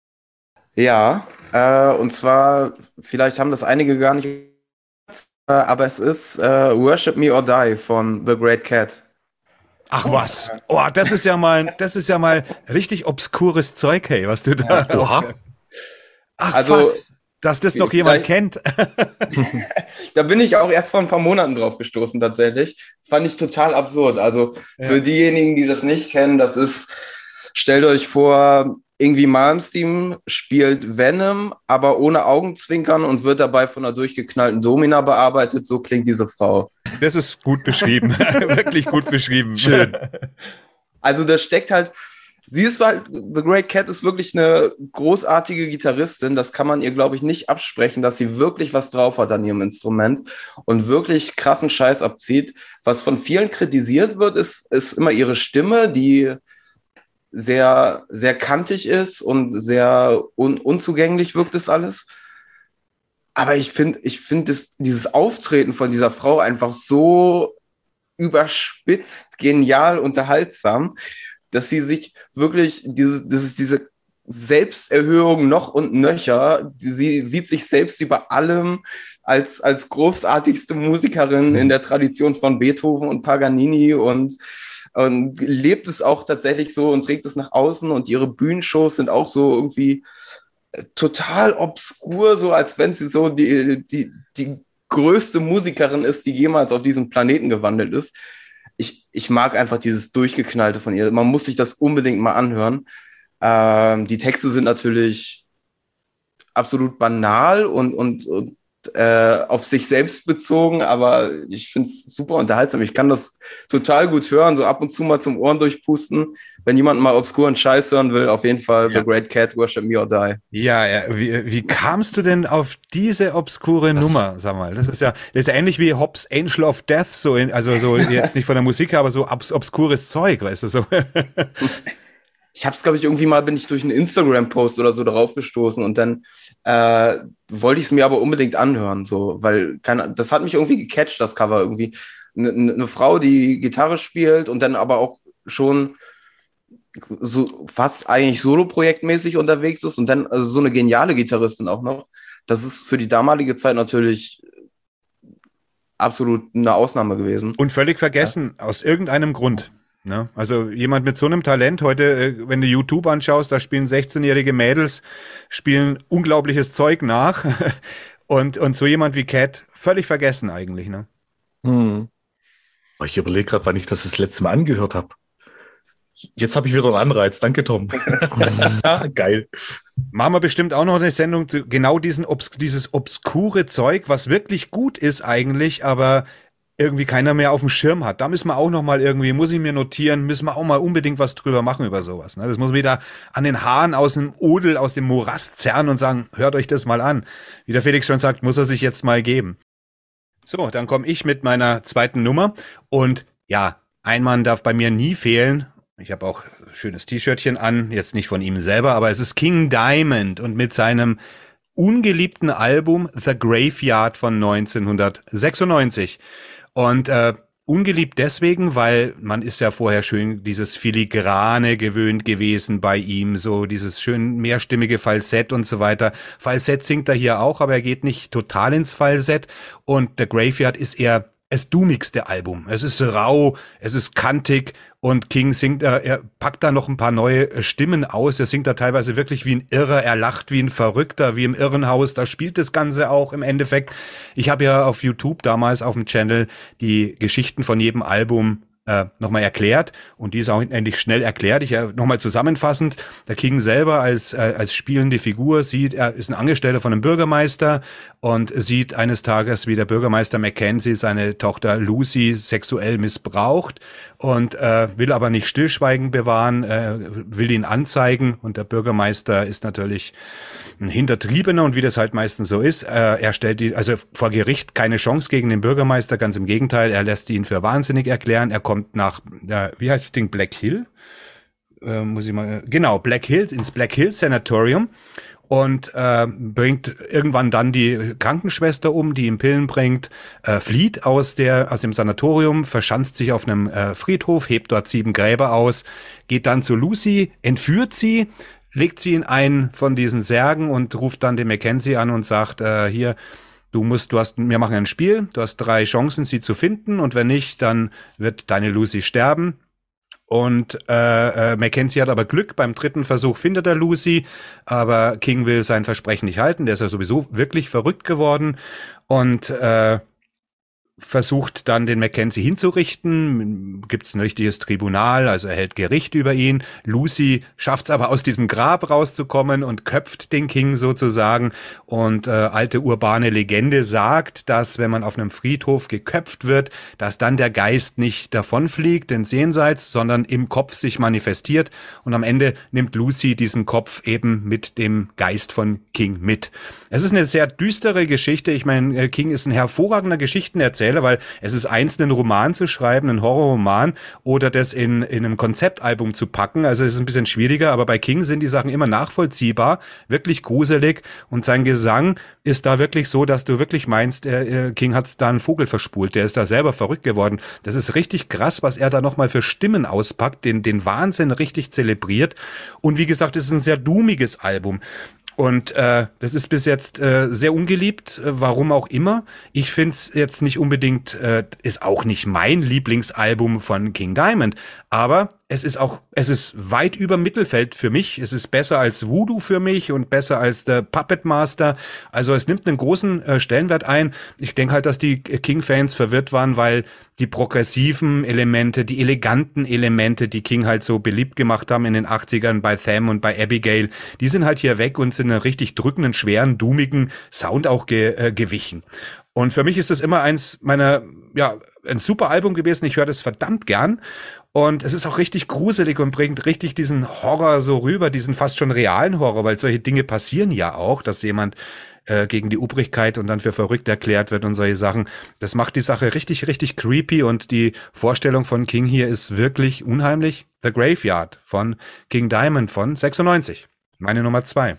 Ja, äh, und zwar, vielleicht haben das einige gar nicht, äh, aber es ist äh, Worship Me or Die von The Great Cat. Ach was, oh, das ist ja mal, das ist ja mal richtig obskures Zeug, hey, was du da hast. Ach also, was, dass das noch jemand kennt. Da bin ich auch erst vor ein paar Monaten drauf gestoßen tatsächlich. Fand ich total absurd. Also ja. für diejenigen, die das nicht kennen, das ist, stellt euch vor, irgendwie Malmsteen spielt Venom, aber ohne Augenzwinkern und wird dabei von einer durchgeknallten Domina bearbeitet. So klingt diese Frau. Das ist gut beschrieben. Wirklich gut beschrieben. Schön. Also da steckt halt, sie ist halt, The Great Cat ist wirklich eine großartige Gitarristin. Das kann man ihr, glaube ich, nicht absprechen, dass sie wirklich was drauf hat an ihrem Instrument und wirklich krassen Scheiß abzieht. Was von vielen kritisiert wird, ist, ist immer ihre Stimme, die sehr, sehr kantig ist und sehr un- unzugänglich wirkt das alles. Aber ich finde, ich finde dieses Auftreten von dieser Frau einfach so überspitzt, genial, unterhaltsam, dass sie sich wirklich, diese, das ist diese Selbsterhöhung noch und nöcher. Sie sieht sich selbst über allem als, als großartigste Musikerin in der Tradition von Beethoven und Paganini und, und lebt es auch tatsächlich so und trägt es nach außen, und ihre Bühnenshows sind auch so irgendwie total obskur, so als wenn sie so die, die, die größte Musikerin ist, die jemals auf diesem Planeten gewandelt ist. Ich, ich mag einfach dieses Durchgeknallte von ihr. Man muss sich das unbedingt mal anhören. Ähm, die Texte sind natürlich absolut banal und, und, und äh, auf sich selbst bezogen, aber ich finde es super unterhaltsam. Ich kann das total gut hören, so ab und zu mal zum Ohren durchpusten. Wenn jemand mal obskuren Scheiß hören will, auf jeden Fall ja. The Great Cat, Worship Me or Die. Ja, ja. Wie, wie kamst du denn auf diese obskure das Nummer, sag mal? Das ist ja, das ist ja ähnlich wie Hobbs Angel of Death, so in, also so jetzt nicht von der Musik her, aber so obs- obskures Zeug, weißt du, so. Ich habe es, glaube ich, irgendwie mal, bin ich durch einen Instagram-Post oder so darauf gestoßen, und dann äh, wollte ich es mir aber unbedingt anhören, so, weil keine, das hat mich irgendwie gecatcht, das Cover irgendwie. Eine ne Frau, die Gitarre spielt und dann aber auch schon so fast eigentlich Solo-projektmäßig unterwegs ist und dann also so eine geniale Gitarristin auch noch. Das ist für die damalige Zeit natürlich absolut eine Ausnahme gewesen. Und völlig vergessen, ja. Aus irgendeinem Grund. Ne? Also jemand mit so einem Talent heute, wenn du YouTube anschaust, da spielen sechzehnjährige Mädels, spielen unglaubliches Zeug nach und, und so jemand wie Cat völlig vergessen eigentlich. Ne? Hm. Ich überlege gerade, wann ich das das letzte Mal angehört habe. Jetzt habe ich wieder einen Anreiz. Danke, Tom. Geil. Machen wir bestimmt auch noch eine Sendung zu genau diesen obs- dieses obskure Zeug, was wirklich gut ist eigentlich, aber irgendwie keiner mehr auf dem Schirm hat. Da müssen wir auch noch mal irgendwie, muss ich mir notieren, müssen wir auch mal unbedingt was drüber machen über sowas. Ne? Das muss man wieder an den Haaren aus dem Odel, aus dem Morast zerren und sagen, hört euch das mal an. Wie der Felix schon sagt, muss er sich jetzt mal geben. So, dann komme ich mit meiner zweiten Nummer. Und ja, ein Mann darf bei mir nie fehlen. Ich habe auch ein schönes T-Shirtchen an, jetzt nicht von ihm selber, aber es ist King Diamond und mit seinem ungeliebten Album The Graveyard von neunzehnhundertsechsundneunzig. Und äh, ungeliebt deswegen, weil man ist ja vorher schön dieses Filigrane gewöhnt gewesen bei ihm, so dieses schön mehrstimmige Falsett und so weiter. Falsett singt er hier auch, aber er geht nicht total ins Falsett. Und The Graveyard ist eher das dummigste Album. Es ist rau, es ist kantig und King singt, äh, er packt da noch ein paar neue Stimmen aus. Er singt da teilweise wirklich wie ein Irrer, er lacht wie ein Verrückter, wie im Irrenhaus. Da spielt das Ganze auch im Endeffekt. Ich habe ja auf YouTube damals auf dem Channel die Geschichten von jedem Album äh, nochmal erklärt und die ist auch endlich schnell erklärt. Ich äh, nochmal zusammenfassend, der King selber als äh, als spielende Figur sieht, er ist ein Angestellter von einem Bürgermeister und sieht eines Tages, wie der Bürgermeister Mackenzie seine Tochter Lucy sexuell missbraucht und äh, will aber nicht Stillschweigen bewahren, äh, will ihn anzeigen und der Bürgermeister ist natürlich ein Hintertriebener und wie das halt meistens so ist, äh, er stellt ihn, also vor Gericht keine Chance gegen den Bürgermeister, ganz im Gegenteil, er lässt ihn für wahnsinnig erklären, er kommt nach, äh, wie heißt das Ding, Black Hill? Äh, muss ich mal, genau, Black Hill, ins Black Hill Sanatorium und äh, bringt irgendwann dann die Krankenschwester um, die ihm Pillen bringt, äh, flieht aus der aus dem Sanatorium, verschanzt sich auf einem äh, Friedhof, hebt dort sieben Gräber aus, geht dann zu Lucy, entführt sie, legt sie in einen von diesen Särgen und ruft dann den Mackenzie an und sagt, äh, hier, du musst, du hast, wir machen ein Spiel, du hast drei Chancen, sie zu finden und wenn nicht, dann wird deine Lucy sterben. Und äh, äh, Mackenzie hat aber Glück, beim dritten Versuch findet er Lucy, aber King will sein Versprechen nicht halten, der ist ja sowieso wirklich verrückt geworden und äh, versucht dann den Mackenzie hinzurichten, gibt's ein richtiges Tribunal, also er hält Gericht über ihn. Lucy schafft's aber aus diesem Grab rauszukommen und köpft den King sozusagen und äh, alte urbane Legende sagt, dass wenn man auf einem Friedhof geköpft wird, dass dann der Geist nicht davonfliegt ins Jenseits, sondern im Kopf sich manifestiert und am Ende nimmt Lucy diesen Kopf eben mit dem Geist von King mit. Es ist eine sehr düstere Geschichte, ich meine, King ist ein hervorragender Geschichtenerzähler, erzähle, weil es ist eins, einen Roman zu schreiben, einen Horrorroman oder das in, in einem Konzeptalbum zu packen. Also es ist ein bisschen schwieriger, aber bei King sind die Sachen immer nachvollziehbar, wirklich gruselig und sein Gesang ist da wirklich so, dass du wirklich meinst, äh, King hat's da einen Vogel verspult, der ist da selber verrückt geworden. Das ist richtig krass, was er da nochmal für Stimmen auspackt, den, den Wahnsinn richtig zelebriert. Und wie gesagt, es ist ein sehr doomiges Album. Und äh, das ist bis jetzt äh, sehr ungeliebt, äh, warum auch immer. Ich find's jetzt nicht unbedingt, äh, ist auch nicht mein Lieblingsalbum von King Diamond, aber es ist auch, es ist weit über Mittelfeld für mich. Es ist besser als Voodoo für mich und besser als der Puppet Master. Also es nimmt einen großen äh, Stellenwert ein. Ich denke halt, dass die King-Fans verwirrt waren, weil die progressiven Elemente, die eleganten Elemente, die King halt so beliebt gemacht haben in den achtzigern bei Them und bei Abigail, die sind halt hier weg und sind einen richtig drückenden, schweren, doomigen Sound auch ge, äh, gewichen. Und für mich ist das immer eins meiner, ja, ein super Album gewesen. Ich höre das verdammt gern. Und es ist auch richtig gruselig und bringt richtig diesen Horror so rüber, diesen fast schon realen Horror, weil solche Dinge passieren ja auch, dass jemand äh, gegen die Obrigkeit und dann für verrückt erklärt wird und solche Sachen. Das macht die Sache richtig, richtig creepy und die Vorstellung von King hier ist wirklich unheimlich. The Graveyard von King Diamond von sechsundneunzig. Meine Nummer zwei.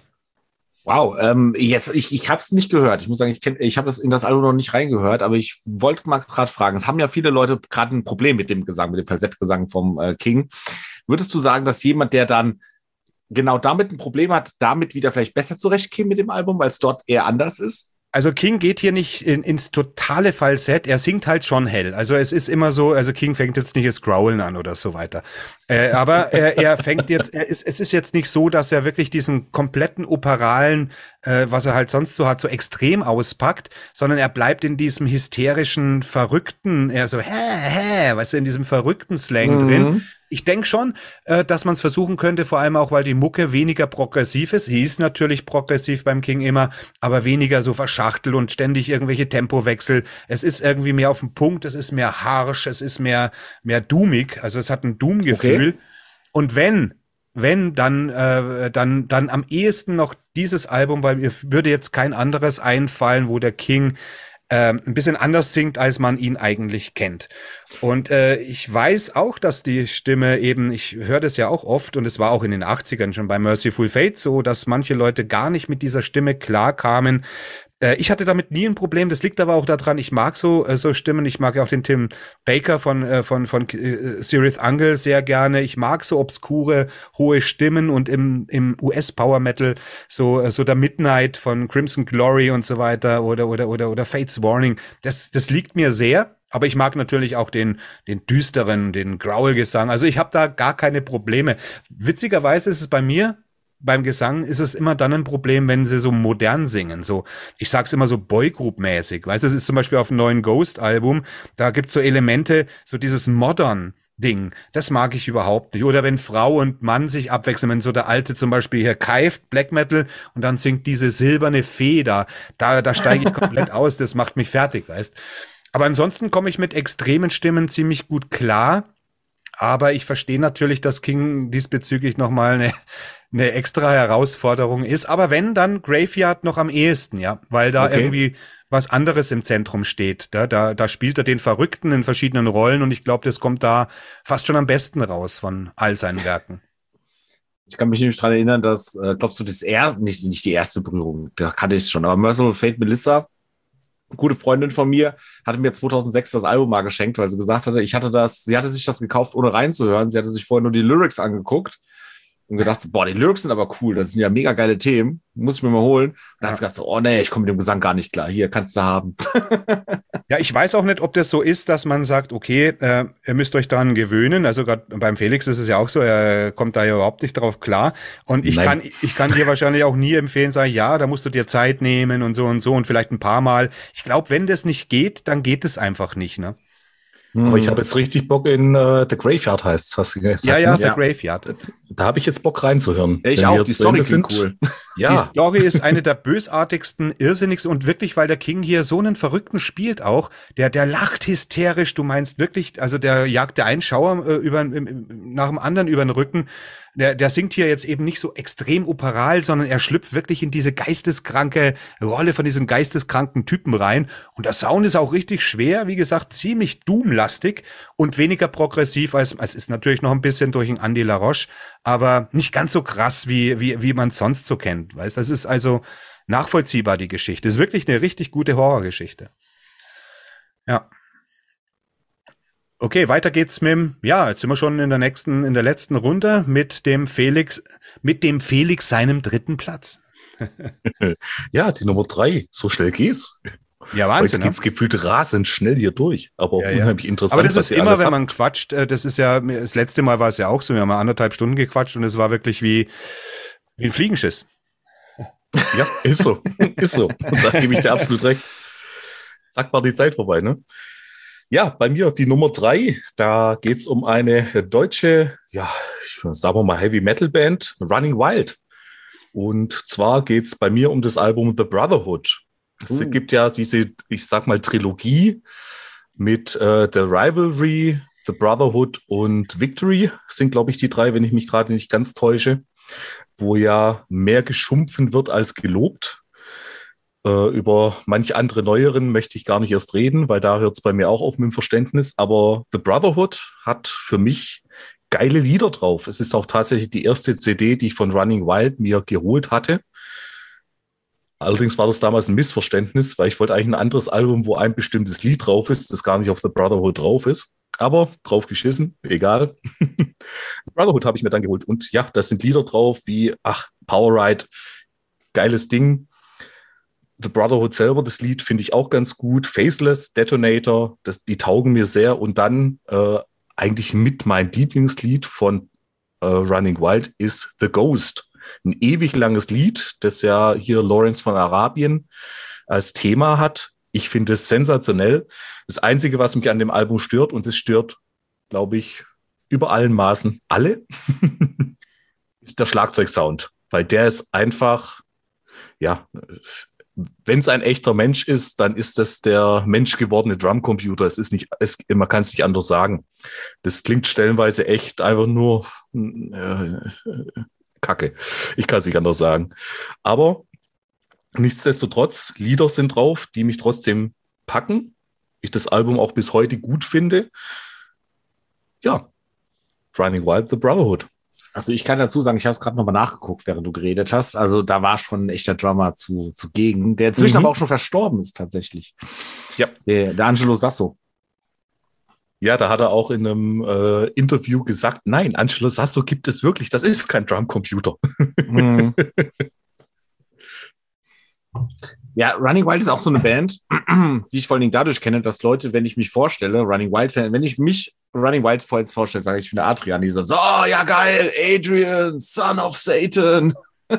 Wow, ähm, jetzt, ich, ich habe es nicht gehört. Ich muss sagen, ich, kenn, ich habe das in das Album noch nicht reingehört, aber ich wollte mal gerade fragen, es haben ja viele Leute gerade ein Problem mit dem Gesang, mit dem Falsettgesang vom äh, King. Würdest du sagen, dass jemand, der dann genau damit ein Problem hat, damit wieder vielleicht besser zurechtkäme mit dem Album, weil es dort eher anders ist? Also King geht hier nicht in, ins totale Falsett, er singt halt schon hell. Also es ist immer so, also King fängt jetzt nicht das Growlen an oder so weiter. Äh, aber er, er fängt jetzt, er ist, es ist jetzt nicht so, dass er wirklich diesen kompletten operalen, äh, was er halt sonst so hat, so extrem auspackt, sondern er bleibt in diesem hysterischen, verrückten, er so, hä, hä, weißt du, in diesem verrückten Slang mhm. drin. Ich denke schon, äh, dass man es versuchen könnte, vor allem auch, weil die Mucke weniger progressiv ist. Sie ist natürlich progressiv beim King immer, aber weniger so verschachtelt und ständig irgendwelche Tempowechsel. Es ist irgendwie mehr auf den Punkt, es ist mehr harsch, es ist mehr mehr doomig, also es hat ein Doom-Gefühl. Okay. Und wenn, wenn, dann, äh, dann, dann am ehesten noch dieses Album, weil mir würde jetzt kein anderes einfallen, wo der King Ähm, ein bisschen anders singt, als man ihn eigentlich kennt. Und äh, ich weiß auch, dass die Stimme eben, ich höre das ja auch oft und es war auch in den achtzigern schon bei Merciful Fate so, dass manche Leute gar nicht mit dieser Stimme klarkamen. Äh, ich hatte damit nie ein Problem, das liegt aber auch daran, ich mag so äh, so Stimmen, ich mag ja auch den Tim Baker von äh, von von äh, Cirith Ungol sehr gerne, ich mag so obskure, hohe Stimmen und im im U S-Power-Metal so äh, so der Midnight von Crimson Glory und so weiter oder oder oder oder Fate's Warning, das das liegt mir sehr. Aber ich mag natürlich auch den den düsteren, den Growl-Gesang. Also ich habe da gar keine Probleme. Witzigerweise ist es bei mir, beim Gesang ist es immer dann ein Problem, wenn sie so modern singen. So, ich sag's immer so Boygroup-mäßig. Weißt du, das ist zum Beispiel auf dem neuen Ghost-Album, da gibt's so Elemente, so dieses modern Ding, das mag ich überhaupt nicht. Oder wenn Frau und Mann sich abwechseln, wenn so der Alte zum Beispiel hier keift, Black Metal, und dann singt diese silberne Fee da, da, da steige ich komplett aus, das macht mich fertig, weißt. Aber ansonsten komme ich mit extremen Stimmen ziemlich gut klar. Aber ich verstehe natürlich, dass King diesbezüglich nochmal eine, eine extra Herausforderung ist. Aber wenn, dann Graveyard noch am ehesten, ja. Weil da okay. irgendwie was anderes im Zentrum steht. Da, da, da spielt er den Verrückten in verschiedenen Rollen und ich glaube, das kommt da fast schon am besten raus von all seinen Werken. Ich kann mich nämlich daran erinnern, dass, äh, glaubst du, das erste, nicht, nicht die erste Berührung, da kannte ich es schon, aber Merciful Fate Melissa, gute Freundin von mir, hatte mir zweitausendsechs das Album mal geschenkt, weil sie gesagt hatte, ich hatte das, sie hatte sich das gekauft, ohne reinzuhören. Sie hatte sich vorher nur die Lyrics angeguckt und gedacht, so, boah, die Lyrics sind aber cool, das sind ja mega geile Themen, muss ich mir mal holen. Und dann ja. hat sie gedacht, so, oh nee, ich komme mit dem Gesang gar nicht klar, hier, kannst du haben. Ja, ich weiß auch nicht, ob das so ist, dass man sagt, okay, äh, ihr müsst euch daran gewöhnen. Also gerade beim Felix ist es ja auch so, er kommt da ja überhaupt nicht drauf klar. Und ich Nein. kann ich kann dir wahrscheinlich auch nie empfehlen, sagen, ja, da musst du dir Zeit nehmen und so und so und vielleicht ein paar Mal. Ich glaube, wenn das nicht geht, dann geht es einfach nicht, ne? Aber ich habe jetzt richtig Bock in uh, The Graveyard heißt, hast du gesagt. Ja, ja, ne? The ja. Graveyard. Da habe ich jetzt Bock reinzuhören. Ja, ich auch, die Story sind cool. Ja. Die Story ist eine der bösartigsten, irrsinnigsten und wirklich, weil der King hier so einen Verrückten spielt auch, der der lacht hysterisch, du meinst wirklich, also der jagt der einen Schauer äh, über, nach dem anderen über den Rücken. der, der singt hier jetzt eben nicht so extrem operal, sondern er schlüpft wirklich in diese geisteskranke Rolle von diesem geisteskranken Typen rein. Und der Sound ist auch richtig schwer, wie gesagt, ziemlich Doom-lastig und weniger progressiv als, es ist natürlich noch ein bisschen durch den Andy LaRoche, aber nicht ganz so krass, wie, wie, wie man es sonst so kennt. Weißt, das ist also nachvollziehbar, die Geschichte. Das ist wirklich eine richtig gute Horrorgeschichte. Ja. Okay, weiter geht's mit dem, ja, jetzt sind wir schon in der nächsten, in der letzten Runde mit dem Felix, mit dem Felix seinem dritten Platz. Ja, die Nummer drei, so schnell geht's. Ja, Wahnsinn. Heute geht's ne? gefühlt rasend schnell hier durch, aber auch ja, ja. unheimlich interessant. Aber das ist immer, wenn habt. man quatscht, das ist ja, das letzte Mal war es ja auch so, wir haben mal anderthalb Stunden gequatscht und es war wirklich wie, wie ein Fliegenschiss. Ja, ist so, ist so. Da gebe ich dir absolut recht. Zack, war die Zeit vorbei, ne? Ja, bei mir die Nummer drei, da geht's um eine deutsche, ja, sagen wir mal Heavy Metal Band, Running Wild. Und zwar geht's bei mir um das Album The Brotherhood. Es uh. gibt ja diese, ich sag mal, Trilogie mit äh, The Rivalry, The Brotherhood und Victory. Das sind, glaube ich, die drei, wenn ich mich gerade nicht ganz täusche, wo ja mehr geschumpfen wird als gelobt. Uh, über manche andere neueren möchte ich gar nicht erst reden, weil da hört es bei mir auch auf mit dem Verständnis. Aber The Brotherhood hat für mich geile Lieder drauf. Es ist auch tatsächlich die erste C D, die ich von Running Wild mir geholt hatte. Allerdings war das damals ein Missverständnis, weil ich wollte eigentlich ein anderes Album, wo ein bestimmtes Lied drauf ist, das gar nicht auf The Brotherhood drauf ist. Aber drauf geschissen, egal. Brotherhood habe ich mir dann geholt. Und ja, da sind Lieder drauf wie, ach, Power Ride, geiles Ding. The Brotherhood selber, das Lied finde ich auch ganz gut. Faceless, Detonator, das, die taugen mir sehr. Und dann äh, eigentlich mit mein Lieblingslied von äh, Running Wild ist The Ghost. Ein ewig langes Lied, das ja hier Lawrence von Arabien als Thema hat. Ich finde es sensationell. Das Einzige, was mich an dem Album stört, und es stört, glaube ich, über allen Maßen alle, ist der Schlagzeugsound. Weil der ist einfach, ja, wenn es ein echter Mensch ist, dann ist das der menschgewordene Drumcomputer. Es ist nicht, es, man kann es nicht anders sagen. Das klingt stellenweise echt einfach nur äh, Kacke. Ich kann es nicht anders sagen. Aber nichtsdestotrotz, Lieder sind drauf, die mich trotzdem packen. Ich das Album auch bis heute gut finde. Ja, Running Wild, The Brotherhood. Also ich kann dazu sagen, ich habe es gerade nochmal nachgeguckt, während du geredet hast. Also da war schon ein echter Drummer zu, zugegen, der inzwischen mhm. aber auch schon verstorben ist tatsächlich. Ja. Der, der Angelo Sasso. Ja, da hat er auch in einem äh, Interview gesagt, nein, Angelo Sasso gibt es wirklich, das ist kein Drumcomputer. Mhm. Ja, Running Wild ist auch so eine Band, die ich vor allen Dingen dadurch kenne, dass Leute, wenn ich mich vorstelle, Running Wild, wenn ich mich Running Wild vorstelle, sage ich, ich bin der Adrian, die so, oh ja geil, Adrian, Son of Satan.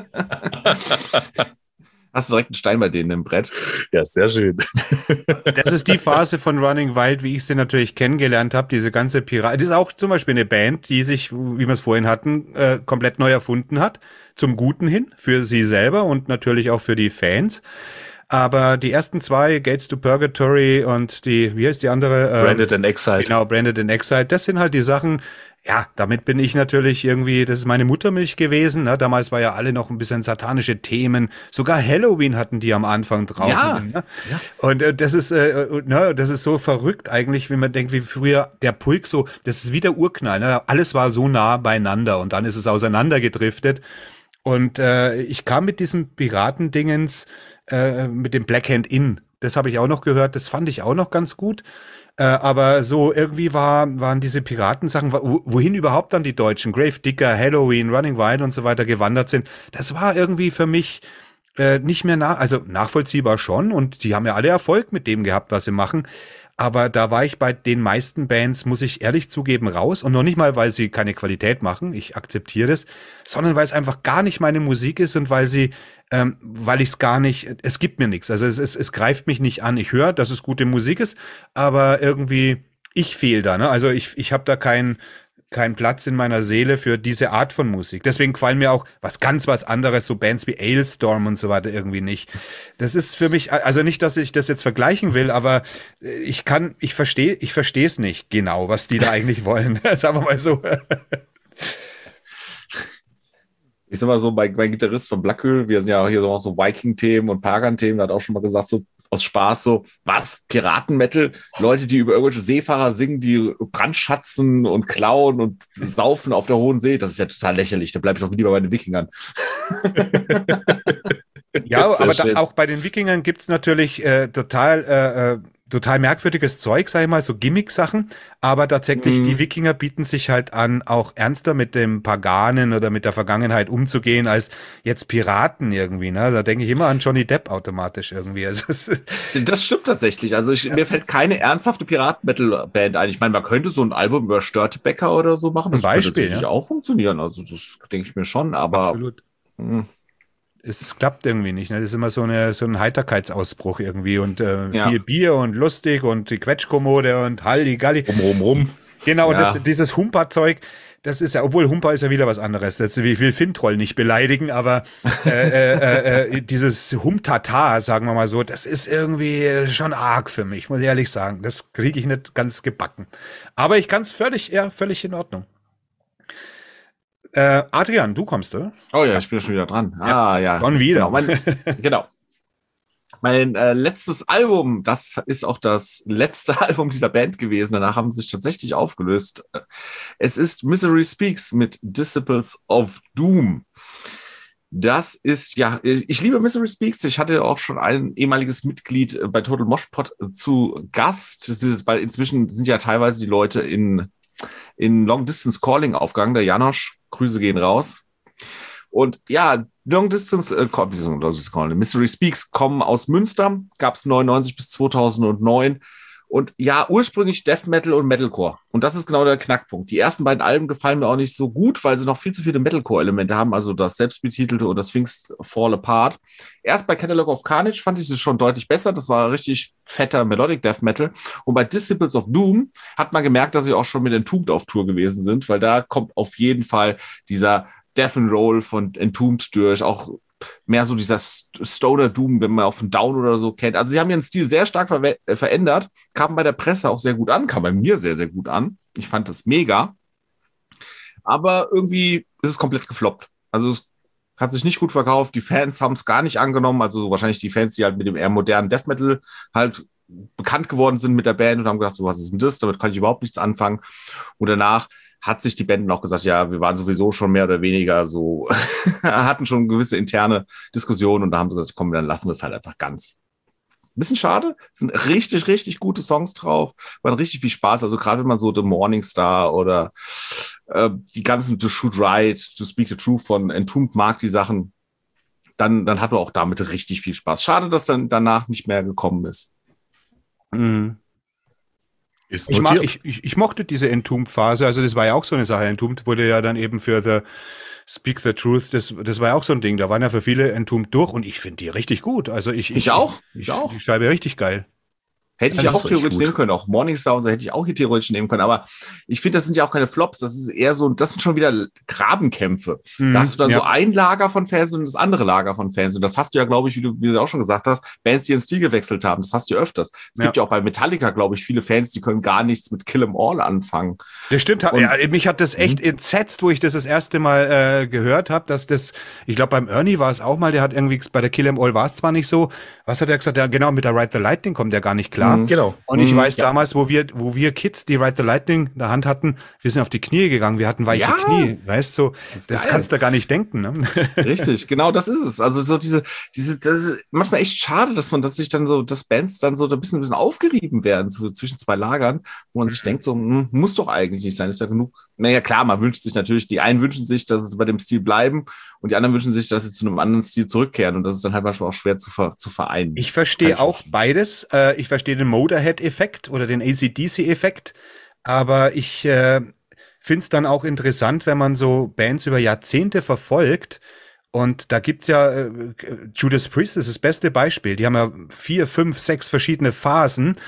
Hast du direkt einen Stein bei denen im Brett? Ja, sehr schön. Das ist die Phase von Running Wild, wie ich sie natürlich kennengelernt habe, diese ganze Pirat. Das ist auch zum Beispiel eine Band, die sich, wie wir es vorhin hatten, äh, komplett neu erfunden hat, zum Guten hin, für sie selber und natürlich auch für die Fans. Aber die ersten zwei, Gates to Purgatory und die, wie heißt die andere? Ähm, Branded and Exiled. Genau, Branded and Exiled. Das sind halt die Sachen, ja, damit bin ich natürlich irgendwie, das ist meine Muttermilch gewesen. Ne? Damals war ja alle noch ein bisschen satanische Themen. Sogar Halloween hatten die am Anfang drauf. Ja, ne? ja. Und äh, das ist, äh, ne, das ist so verrückt eigentlich, wenn man denkt, wie früher der Pulk so, das ist wie der Urknall. Ne? Alles war so nah beieinander und dann ist es auseinandergedriftet. Und äh, ich kam mit diesem Piratendingens, äh, mit dem Black Hand Inn. Das habe ich auch noch gehört. Das fand ich auch noch ganz gut. Äh, aber so irgendwie war, waren diese Piratensachen, wohin überhaupt dann die Deutschen, Gravedigger, Halloween, Running Wild und so weiter gewandert sind, das war irgendwie für mich äh, nicht mehr nach, also nachvollziehbar schon und die haben ja alle Erfolg mit dem gehabt, was sie machen. Aber da war ich bei den meisten Bands, muss ich ehrlich zugeben, raus. Und noch nicht mal, weil sie keine Qualität machen, ich akzeptiere das, sondern weil es einfach gar nicht meine Musik ist und weil sie, ähm, weil ich es gar nicht, es gibt mir nichts. Also es, es, es greift mich nicht an. Ich höre, dass es gute Musik ist, aber irgendwie, ich fehle da. Ne? Also ich, ich habe da keinen keinen Platz in meiner Seele für diese Art von Musik. Deswegen gefallen mir auch was ganz was anderes, so Bands wie Ailstorm und so weiter irgendwie nicht. Das ist für mich, also nicht, dass ich das jetzt vergleichen will, aber ich kann, ich verstehe, ich verstehe es nicht genau, was die da eigentlich wollen. Sagen wir mal so. Ich sag mal so, mein, mein Gitarrist von Blackhöhl, wir sind ja auch hier so, so Viking-Themen und Pagan-Themen, der hat auch schon mal gesagt, so aus Spaß so, was, Piratenmetal? Leute, die über irgendwelche Seefahrer singen, die brandschatzen und klauen und saufen auf der hohen See, das ist ja total lächerlich, da bleibe ich doch lieber bei den Wikingern. Ja, aber da, auch bei den Wikingern gibt's natürlich äh, total äh, total merkwürdiges Zeug, sag ich mal, so Gimmick-Sachen, aber tatsächlich Mhm. die Wikinger bieten sich halt an, auch ernster mit dem Paganen oder mit der Vergangenheit umzugehen, als jetzt Piraten irgendwie, ne? Da denke ich immer an Johnny Depp automatisch irgendwie. Also, es ist, Das stimmt tatsächlich. Also ich, mir fällt keine ernsthafte Piraten-Metal-Band ein. Ich meine, man könnte so ein Album über Störtebecker oder so machen. Das Ein Beispiel, würde natürlich ja. auch funktionieren. Also das denke ich mir schon, aber absolut. mh, Es klappt irgendwie nicht, ne? Das ist immer so eine so ein Heiterkeitsausbruch irgendwie und äh, Ja. viel Bier und lustig und die Quetschkommode und Halligalli. Rum, rum, rum. Genau, und Ja. das, dieses Humper-Zeug, das ist ja, obwohl Humper ist ja wieder was anderes. Das, ich will Fintroll nicht beleidigen, aber äh, äh, äh, dieses Humtata, sagen wir mal so, das ist irgendwie schon arg für mich, muss ich ehrlich sagen. Das kriege ich nicht ganz gebacken. Aber ich kann es völlig, ja, völlig in Ordnung. Äh, Adrian, du kommst, oder? oh ja, ich bin schon wieder dran. Ah ja. schon wieder. Genau. Mein, genau. Mein äh, letztes Album, das ist auch das letzte Album dieser Band gewesen. Danach haben sie sich tatsächlich aufgelöst. Es ist Misery Speaks mit Disciples of Doom. Das ist, ja, ich liebe Misery Speaks. Ich hatte auch schon ein ehemaliges Mitglied bei Total Mosh Pot zu Gast. Das ist, weil inzwischen sind ja teilweise die Leute in, in Long Distance Calling aufgegangen. Der Janosch, Grüße gehen raus. Und ja, Long Distance, äh, Long Distance Calling, Misery Speaks kommen aus Münster, gab es neunundneunzig bis zweitausendneun. Und ja, ursprünglich Death Metal und Metalcore. Und das ist genau der Knackpunkt. Die ersten beiden Alben gefallen mir auch nicht so gut, weil sie noch viel zu viele Metalcore-Elemente haben, also das selbstbetitelte und das Things Fall Apart. Erst bei Catalog of Carnage fand ich es schon deutlich besser. Das war richtig fetter Melodic Death Metal. Und bei Disciples of Doom hat man gemerkt, dass sie auch schon mit Entombed auf Tour gewesen sind, weil da kommt auf jeden Fall dieser Death and Roll von Entombed durch, auch mehr so dieser Stoner Doom, wenn man auch von Down oder so kennt. Also sie haben ihren Stil sehr stark ver äh, verändert, kam bei der Presse auch sehr gut an, kam bei mir sehr, sehr gut an. Ich fand das mega. Aber irgendwie ist es komplett gefloppt. Also es hat sich nicht gut verkauft, die Fans haben es gar nicht angenommen, also wahrscheinlich die Fans, die halt mit dem eher modernen Death Metal halt bekannt geworden sind mit der Band und haben gedacht, so was ist denn das, damit kann ich überhaupt nichts anfangen. Und danach hat sich die Band auch gesagt, ja, wir waren sowieso schon mehr oder weniger so, hatten schon gewisse interne Diskussionen und da haben sie gesagt, komm, dann lassen wir es halt einfach ganz. Ein bisschen schade, es sind richtig, richtig gute Songs drauf, waren richtig viel Spaß, also gerade wenn man so The Morning Star oder äh, die ganzen To Shoot Right, To Speak the Truth von Entombed mag, die Sachen, dann, dann hat man auch damit richtig viel Spaß. Schade, dass dann danach nicht mehr gekommen ist. Mhm. Ist Ich, mag, notiert. ich, ich, ich mochte diese Entombed-Phase, also das war ja auch so eine Sache. Entombed wurde ja dann eben für The Speak the Truth, das, das war ja auch so ein Ding. Da waren ja für viele Entombed durch und ich finde die richtig gut. Also ich, ich, Ich auch, ich, ich auch. Die Scheibe richtig geil. Hätte ich Ja, das auch ist richtig theoretisch gut. nehmen können, auch Morningstar und so hätte ich auch hier theoretisch nehmen können, aber ich finde, das sind ja auch keine Flops, das ist eher so, das sind schon wieder Grabenkämpfe. Mhm, Da hast du dann ja. so ein Lager von Fans und das andere Lager von Fans und das hast du ja, glaube ich, wie du, wie du auch schon gesagt hast, Bands, die ihren Stil gewechselt haben, das hast du ja öfters. Es Ja. gibt ja auch bei Metallica, glaube ich, viele Fans, die können gar nichts mit Kill 'Em All anfangen. Das stimmt. Und- Ja, mich hat das echt entsetzt, wo ich das das erste Mal äh, gehört habe, dass das, ich glaube beim Ernie war es auch mal, der hat irgendwie, bei der Kill 'Em All war es zwar nicht so, was hat er gesagt, ja genau, mit der Ride the Lightning kommt der gar nicht klar. Mhm. Genau. Und ich Mhm, weiß ja. damals, wo wir, wo wir Kids die Ride the Lightning in der Hand hatten, wir sind auf die Knie gegangen, wir hatten weiche Ja. Knie, weißt du, so, ist das geil. kannst du gar nicht denken, ne? Richtig, genau, das ist es. Also so diese, diese, das ist manchmal echt schade, dass man, dass sich dann so, dass Bands dann so ein bisschen, ein bisschen aufgerieben werden so zwischen zwei Lagern, wo man sich denkt, so hm, muss doch eigentlich nicht sein, ist ja genug. Naja, klar, man wünscht sich natürlich, die einen wünschen sich, dass sie bei dem Stil bleiben und die anderen wünschen sich, dass sie zu einem anderen Stil zurückkehren und das ist dann halt manchmal auch schwer zu, ver, zu vereinen. Ich verstehe Kann ich auch verstehen. beides. Äh, ich verstehe den Motorhead-Effekt oder den A C D C-Effekt, aber ich äh, finde es dann auch interessant, wenn man so Bands über Jahrzehnte verfolgt. Und da gibt's ja, äh, Judas Priest ist das beste Beispiel. Die haben ja vier, fünf, sechs verschiedene Phasen.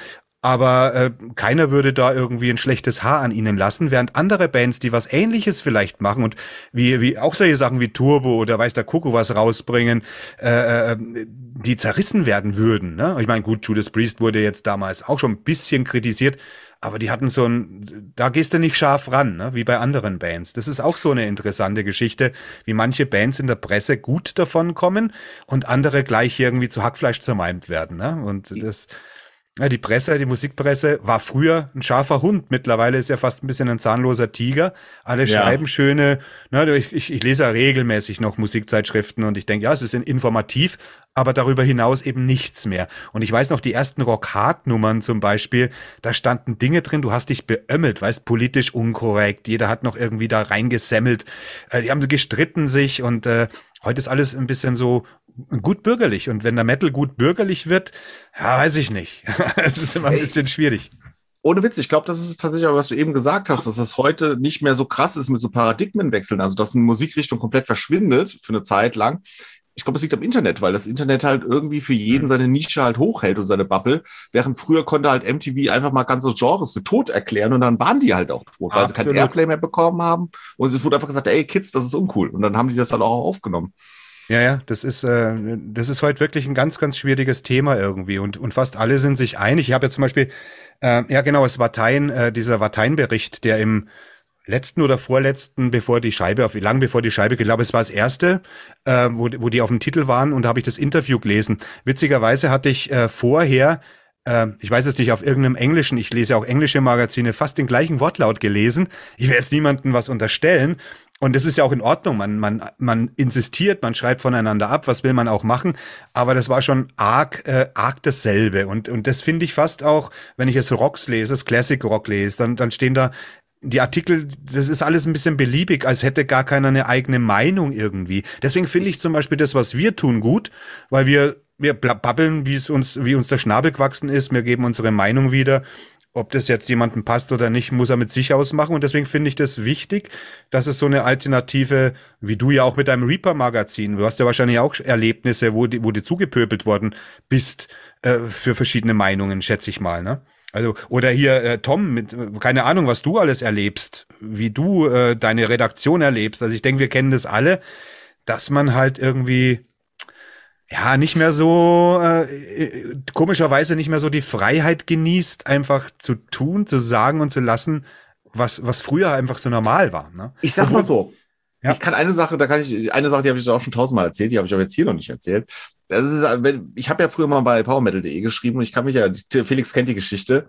aber äh, keiner würde da irgendwie ein schlechtes Haar an ihnen lassen, während andere Bands, die was Ähnliches vielleicht machen und wie wie auch solche Sachen wie Turbo oder weiß der Kuckuck was rausbringen, äh, die zerrissen werden würden. Ne? Ich meine, gut, Judas Priest wurde jetzt damals auch schon ein bisschen kritisiert, aber die hatten so ein, da gehst du nicht scharf ran, ne? Wie bei anderen Bands. Das ist auch so eine interessante Geschichte, wie manche Bands in der Presse gut davon kommen und andere gleich irgendwie zu Hackfleisch zermalmt werden. Ne? Und das, ja, die Presse, die Musikpresse war früher ein scharfer Hund. Mittlerweile ist ja fast ein bisschen ein zahnloser Tiger. Alle Ja. schreiben schöne, ne, ich, ich, ich lese ja regelmäßig noch Musikzeitschriften und ich denke, ja, es ist informativ, aber darüber hinaus eben nichts mehr. Und ich weiß noch, die ersten Rock-Hard-Nummern zum Beispiel, da standen Dinge drin, du hast dich beömmelt, weißt, politisch unkorrekt, jeder hat noch irgendwie da reingesemmelt, äh, die haben gestritten sich und äh, heute ist alles ein bisschen so gut bürgerlich. Und wenn der Metal gut bürgerlich wird, ja, weiß ich nicht. Es ist immer ein bisschen schwierig. Ohne Witz, ich glaube, das ist tatsächlich auch, was du eben gesagt hast, dass das heute nicht mehr so krass ist mit so Paradigmenwechseln, also dass eine Musikrichtung komplett verschwindet für eine Zeit lang. Ich glaube, es liegt am Internet, weil das Internet halt irgendwie für jeden seine Nische halt hochhält und seine Bubble, während früher konnte halt M T V einfach mal ganze Genres für tot erklären und dann waren die halt auch tot, weil sie kein Absolut. Airplay mehr bekommen haben und es wurde einfach gesagt, ey Kids, das ist uncool und dann haben die das halt auch aufgenommen. Ja, ja, das ist, äh, das ist heute wirklich ein ganz, ganz schwieriges Thema irgendwie und, und fast alle sind sich einig. Ich habe ja zum Beispiel, äh, ja genau, es Watein, äh, dieser Watein-Bericht, der im letzten oder vorletzten, bevor die Scheibe, auf lang bevor die Scheibe, ich glaube, es war das erste, äh, wo, wo die auf dem Titel waren und da habe ich das Interview gelesen. Witzigerweise hatte ich äh, vorher, äh, ich weiß es nicht, auf irgendeinem englischen, ich lese auch englische Magazine, fast den gleichen Wortlaut gelesen. Ich will jetzt niemandem was unterstellen. Und das ist ja auch in Ordnung. Man, man, man insistiert, man schreibt voneinander ab, was will man auch machen. Aber das war schon arg, äh, arg dasselbe. Und, und das finde ich fast auch, wenn ich jetzt Rocks lese, das Classic Rock lese, dann, dann stehen da die Artikel, das ist alles ein bisschen beliebig, als hätte gar keiner eine eigene Meinung irgendwie. Deswegen finde ich zum Beispiel das, was wir tun, gut, weil wir, wir babbeln, wie es uns, wie uns der Schnabel gewachsen ist. Wir geben unsere Meinung wieder. Ob das jetzt jemandem passt oder nicht, muss er mit sich ausmachen. Und deswegen finde ich das wichtig, dass es so eine Alternative, wie du ja auch mit deinem Reaper-Magazin, du hast ja wahrscheinlich auch Erlebnisse, wo, die, wo du zugepöbelt worden bist, äh, für verschiedene Meinungen, schätze ich mal, ne? Also, oder hier, äh, Tom, mit, keine Ahnung, was du alles erlebst, wie du äh, deine Redaktion erlebst. Also ich denke, wir kennen das alle, dass man halt irgendwie ja, nicht mehr so, äh, komischerweise nicht mehr so die Freiheit genießt, einfach zu tun, zu sagen und zu lassen, was, was früher einfach so normal war. Ne? Ich sag mal so, Ja. ich kann eine Sache, da kann ich, eine Sache, die habe ich auch schon tausendmal erzählt, die habe ich aber jetzt hier noch nicht erzählt. Das ist, wenn- ich habe ja früher mal bei powermetal punkt de geschrieben und ich kann mich ja, Felix kennt die Geschichte.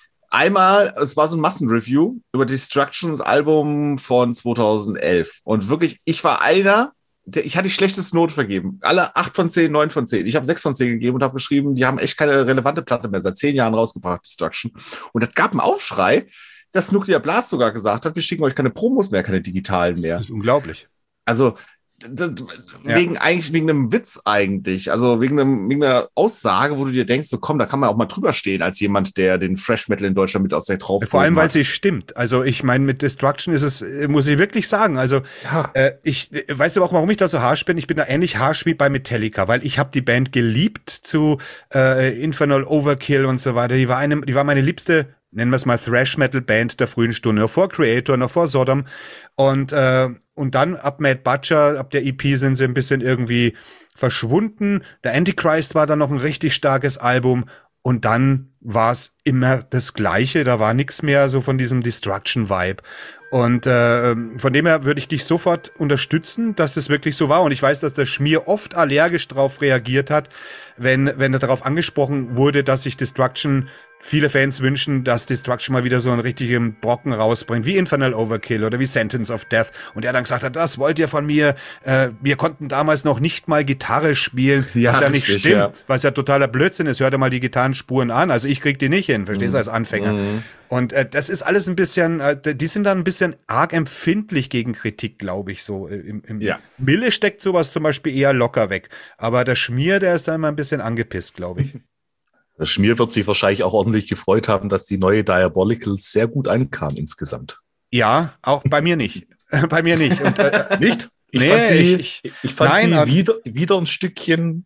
Einmal, es war so ein Massenreview über Destructions Album von zweitausendelf und wirklich, ich war einer, der, ich hatte die schlechteste Note vergeben. Alle acht von zehn, neun von zehn. Ich habe sechs von zehn gegeben und habe geschrieben, die haben echt keine relevante Platte mehr seit zehn Jahren rausgebracht, Destruction. Und das gab einen Aufschrei, dass Nuclear Blast sogar gesagt hat, wir schicken euch keine Promos mehr, keine digitalen mehr. Das ist unglaublich. Also d- d- Ja. wegen eigentlich wegen einem Witz eigentlich, also wegen, einem, wegen einer Aussage, wo du dir denkst, so komm, da kann man auch mal drüber stehen als jemand, der den Fresh Metal in Deutschland mit aus der drauf. Vor allem, weil hat. sie stimmt. Also ich meine, mit Destruction ist es, äh, muss ich wirklich sagen, also Ja. äh, ich, äh, weißt du auch, warum ich da so harsch bin? Ich bin da ähnlich harsch wie bei Metallica, weil ich habe die Band geliebt zu äh, Infernal Overkill und so weiter. Die war eine, die war meine liebste, nennen wir es mal Thrash-Metal-Band der frühen Stunde, noch vor Creator, noch vor Sodom. Und, äh, und dann ab Mad Butcher, ab der E P sind sie ein bisschen irgendwie verschwunden. Der Antichrist war dann noch ein richtig starkes Album. Und dann war es immer das Gleiche. Da war nichts mehr so von diesem Destruction-Vibe. Und äh, von dem her würde ich dich sofort unterstützen, dass es wirklich so war. Und ich weiß, dass der Schmier oft allergisch darauf reagiert hat, wenn, wenn er darauf angesprochen wurde, dass sich Destruction, viele Fans wünschen, dass Destruction mal wieder so einen richtigen Brocken rausbringt, wie Infernal Overkill oder wie Sentence of Death. Und er dann gesagt hat, das wollt ihr von mir. Äh, wir konnten damals noch nicht mal Gitarre spielen, Ja, was ja nicht richtig, stimmt, ja. was ja totaler Blödsinn ist. Hör dir mal die Gitarrenspuren an. Also ich krieg die nicht hin, verstehst du, als Anfänger. Mhm. Und äh, das ist alles ein bisschen, äh, die sind dann ein bisschen arg empfindlich gegen Kritik, glaube ich, so. Im, im Ja. Mille steckt sowas zum Beispiel eher locker weg. Aber der Schmier, der ist da immer ein bisschen angepisst, glaube ich. Der Schmier wird sich wahrscheinlich auch ordentlich gefreut haben, dass die neue Diabolical sehr gut ankam insgesamt. Ja, auch bei mir nicht. Bei mir nicht. Und, äh, Nicht? Ich Nee, fand sie, ich- ich, ich fand nein, sie aber- wieder, wieder ein Stückchen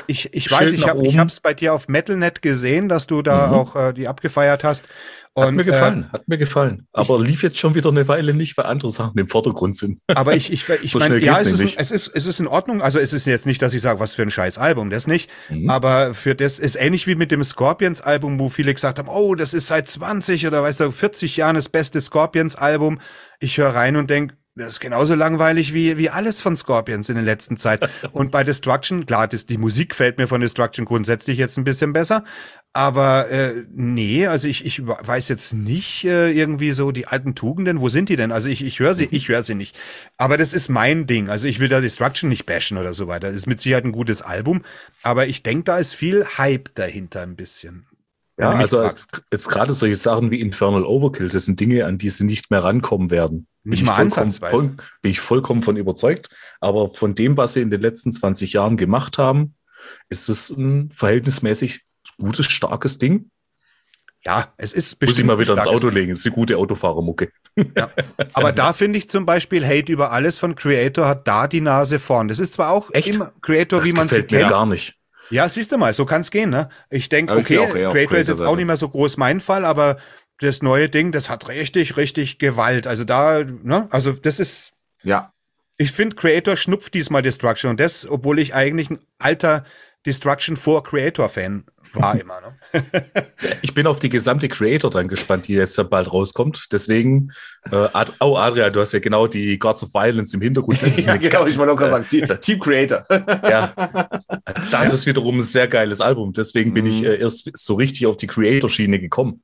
Ich, ich Schild weiß, ich nach habe ich oben. hab's bei dir auf Metal Net gesehen, dass du da Mhm. auch äh, die abgefeiert hast. Hat Und, mir gefallen, hat mir gefallen. Aber lief jetzt schon wieder eine Weile nicht, weil andere Sachen im Vordergrund sind. Äh, aber ich, ich, ich So meine, schnell ja, geht's es ist, nämlich. es, ist, es ist in Ordnung. Also es ist jetzt nicht, dass ich sage, was für ein scheiß Album, das nicht. Mhm. Aber für das ist ähnlich wie mit dem Scorpions-Album, wo viele gesagt haben, oh, das ist seit zwanzig oder weißt du, vierzig Jahren das beste Scorpions-Album. Ich höre rein und denke, das ist genauso langweilig wie, wie alles von Scorpions in der letzten Zeit. Und bei Destruction, klar, das, die Musik fällt mir von Destruction grundsätzlich jetzt ein bisschen besser. Aber äh, nee, also ich, ich weiß jetzt nicht äh, irgendwie so die alten Tugenden, wo sind die denn? Also ich, ich höre sie, ich höre sie nicht. Aber das ist mein Ding. Also ich will da Destruction nicht bashen oder so weiter. Das ist mit Sicherheit ein gutes Album. Aber ich denke, da ist viel Hype dahinter ein bisschen. Wenn Ja, du mich also fragst. jetzt, jetzt gerade solche Sachen wie Infernal Overkill, das sind Dinge, an die sie nicht mehr rankommen werden. Nicht Bin ich mal vollkommen- ansatzweise. voll- Bin ich vollkommen von überzeugt. Aber von dem, was sie in den letzten zwanzig Jahren gemacht haben, ist es ein verhältnismäßig gutes, starkes Ding. Ja, es ist Muss ich bestimmt mal wieder ein ins starkes Auto Ding. legen. Das ist eine gute Autofahrermucke. Ja. Aber da finde ich zum Beispiel Hate über alles von Creator hat da die Nase vorn. Das ist zwar auch Echt? immer Creator, Das wie man sie gefällt mir kennt. gar nicht. Ja, siehst du mal, so kann's gehen, ne? Ich denke, Aber ich okay, bin auch eher auf Creator ist jetzt Creator-Seite. auch nicht mehr so groß mein Fall, aber das neue Ding, das hat richtig, richtig Gewalt. Also da, ne? Also das ist, Ja. ich finde, Creator schnupft diesmal Destruction und das, obwohl ich eigentlich ein alter Destruction vor Creator-Fan war immer, ne? Ich bin auf die gesamte Creator dann gespannt, die jetzt ja bald rauskommt. Deswegen, äh, Ad oh Adrian, du hast ja genau die Gods of Violence im Hintergrund. Das ist Ja, eine genau, ich wollte auch gerade sagen, Team, Team Creator. Ja, das ist wiederum ein sehr geiles Album. Deswegen bin Mhm. ich äh, erst so richtig auf die Creator-Schiene gekommen.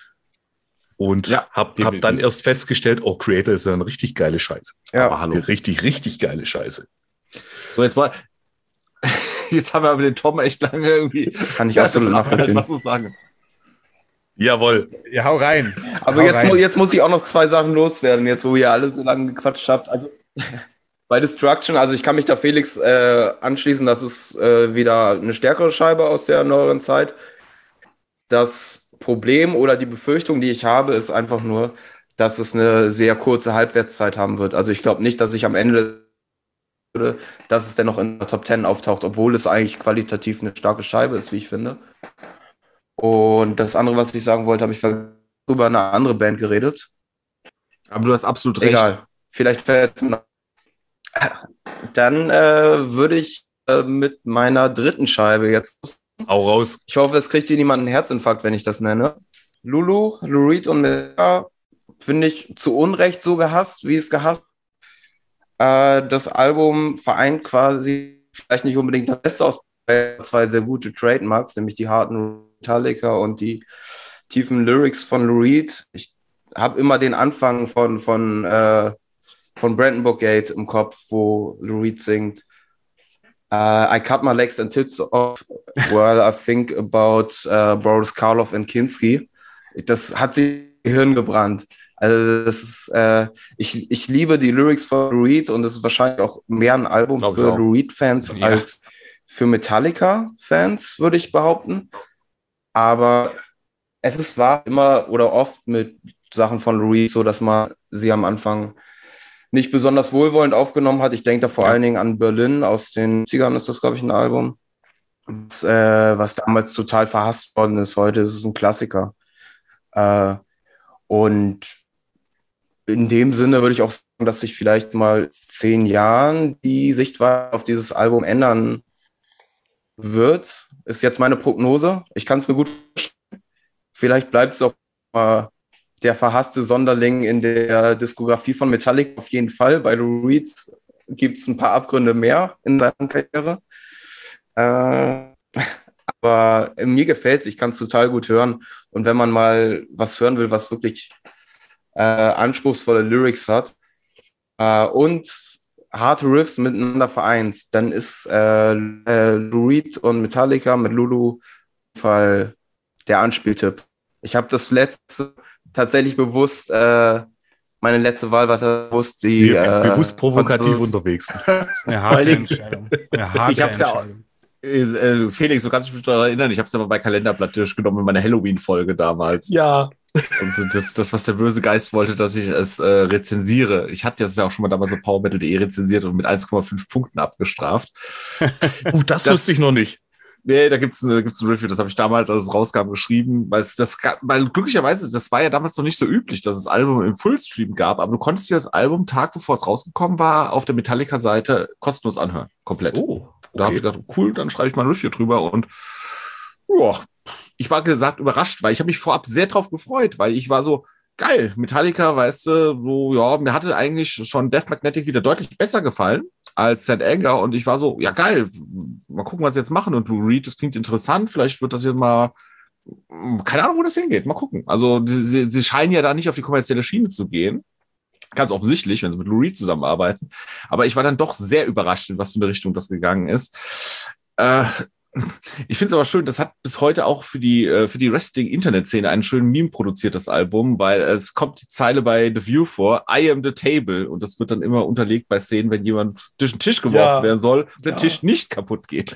Und Ja, hab, hab definitiv. dann erst festgestellt, oh, Creator ist ja eine richtig geile Scheiße. Ja. Aber hallo. Eine richtig, richtig geile Scheiße. So, jetzt mal. Jetzt haben wir aber den Tom echt lange irgendwie. Kann ich absolut nachvollziehen. Was zu sagen. Jawohl. Ja, hau rein. Aber Hau jetzt, rein. mu- jetzt muss ich auch noch zwei Sachen loswerden, jetzt wo ihr alle so lange gequatscht habt. Also bei Destruction, also ich kann mich da Felix äh, anschließen, das ist äh, wieder eine stärkere Scheibe aus der neueren Zeit. Das Problem oder die Befürchtung, die ich habe, ist einfach nur, dass es eine sehr kurze Halbwertszeit haben wird. Also ich glaube nicht, dass ich am Ende würde, dass es dennoch in der Top Ten auftaucht, obwohl es eigentlich qualitativ eine starke Scheibe ist, wie ich finde. Und das andere, was ich sagen wollte, habe ich ver- über eine andere Band geredet. Aber du hast absolut recht. Egal. Vielleicht fällt es mir noch. Dann äh, würde ich äh, mit meiner dritten Scheibe jetzt. Auch raus. Ich hoffe, es kriegt hier niemand einen Herzinfarkt, wenn ich das nenne. Lulu, Lou Reed und Miller finde ich zu Unrecht so gehasst, wie es gehasst. Äh, das Album vereint quasi vielleicht nicht unbedingt das Beste aus zwei sehr gute Trademarks, nämlich die harten Metallica und die tiefen Lyrics von Lou Reed. Ich habe immer den Anfang von, von, äh, von Brandenburg Gate im Kopf, wo Lou Reed singt. Uh, I cut my legs and tits off while I think about uh, Boris Karloff and Kinski. Das hat sich im Gehirn gebrannt. Also das ist, äh, ich, ich liebe die Lyrics von Lou Reed und es ist wahrscheinlich auch mehr ein Album Glaub ich für auch. Lou Reed-Fans Ja. als für Metallica-Fans, würde ich behaupten. Aber es ist war immer oder oft mit Sachen von Lou Reed so, dass man sie am Anfang nicht besonders wohlwollend aufgenommen hat. Ich denke da vor Ja. allen Dingen an Berlin aus den siebzigern ist das, glaube ich, ein Album, das, äh, was damals total verhasst worden ist. Heute ist es ein Klassiker. Äh, und in dem Sinne würde ich auch sagen, dass sich vielleicht mal zehn Jahren die Sichtweise auf dieses Album ändern wird. Ist jetzt meine Prognose. Ich kann es mir gut vorstellen. Vielleicht bleibt es auch mal der verhasste Sonderling in der Diskografie von Metallica auf jeden Fall. Bei Lou Reed gibt es ein paar Abgründe mehr in seiner Karriere. Äh, aber mir gefällt es, ich kann es total gut hören. Und wenn man mal was hören will, was wirklich äh, anspruchsvolle Lyrics hat äh, und harte Riffs miteinander vereint, dann ist äh, äh, Lou Reed und Metallica mit Lulu auf jeden Fall der Anspieltipp. Ich habe das letzte tatsächlich bewusst, äh, meine letzte Wahl war bewusst die. Sie äh, bewusst provokativ von- unterwegs. Eine harte Vor allem- Entscheidung. Eine harte Ich hab's ja auch- Entscheidung. Äh, Felix, du kannst dich daran erinnern, ich habe es ja mal bei Kalenderblatt durchgenommen in meiner Halloween-Folge damals. Ja. Und so das, das, was der böse Geist wollte, dass ich es äh, rezensiere. Ich hatte das ja auch schon mal damals bei powermetal punkt de rezensiert und mit eins Komma fünf Punkten abgestraft. Uh, das, Das- wusste ich noch nicht. Nee, da gibt's eine, gibt's ein Review, das habe ich damals, als es rauskam, geschrieben, weil es das, weil glücklicherweise, das war ja damals noch nicht so üblich, dass es Album im Fullstream gab, aber du konntest dir das Album Tag bevor es rausgekommen war, auf der Metallica-Seite kostenlos anhören, komplett. Oh, okay. Da habe ich gedacht, cool, dann schreibe ich mal ein Review drüber und ja, ich war gesagt überrascht, weil ich habe mich vorab sehr drauf gefreut, weil ich war so, geil, Metallica, weißt du, so, ja, mir hatte eigentlich schon Death Magnetic wieder deutlich besser gefallen als Saint Anger und ich war so, ja geil, mal gucken, was sie jetzt machen und Lou Reed, das klingt interessant, vielleicht wird das jetzt mal, keine Ahnung, wo das hingeht, mal gucken. Also sie, sie scheinen ja da nicht auf die kommerzielle Schiene zu gehen, ganz offensichtlich, wenn sie mit Lou Reed zusammenarbeiten, aber ich war dann doch sehr überrascht, in was für eine Richtung das gegangen ist. Äh, Ich finde es aber schön, das hat bis heute auch für die, für die Wrestling-Internet-Szene einen schönen Meme produziert, das Album, weil es kommt die Zeile bei The View vor, I am the table, und das wird dann immer unterlegt bei Szenen, wenn jemand durch den Tisch geworfen ja. werden soll, der ja. Tisch nicht kaputt geht.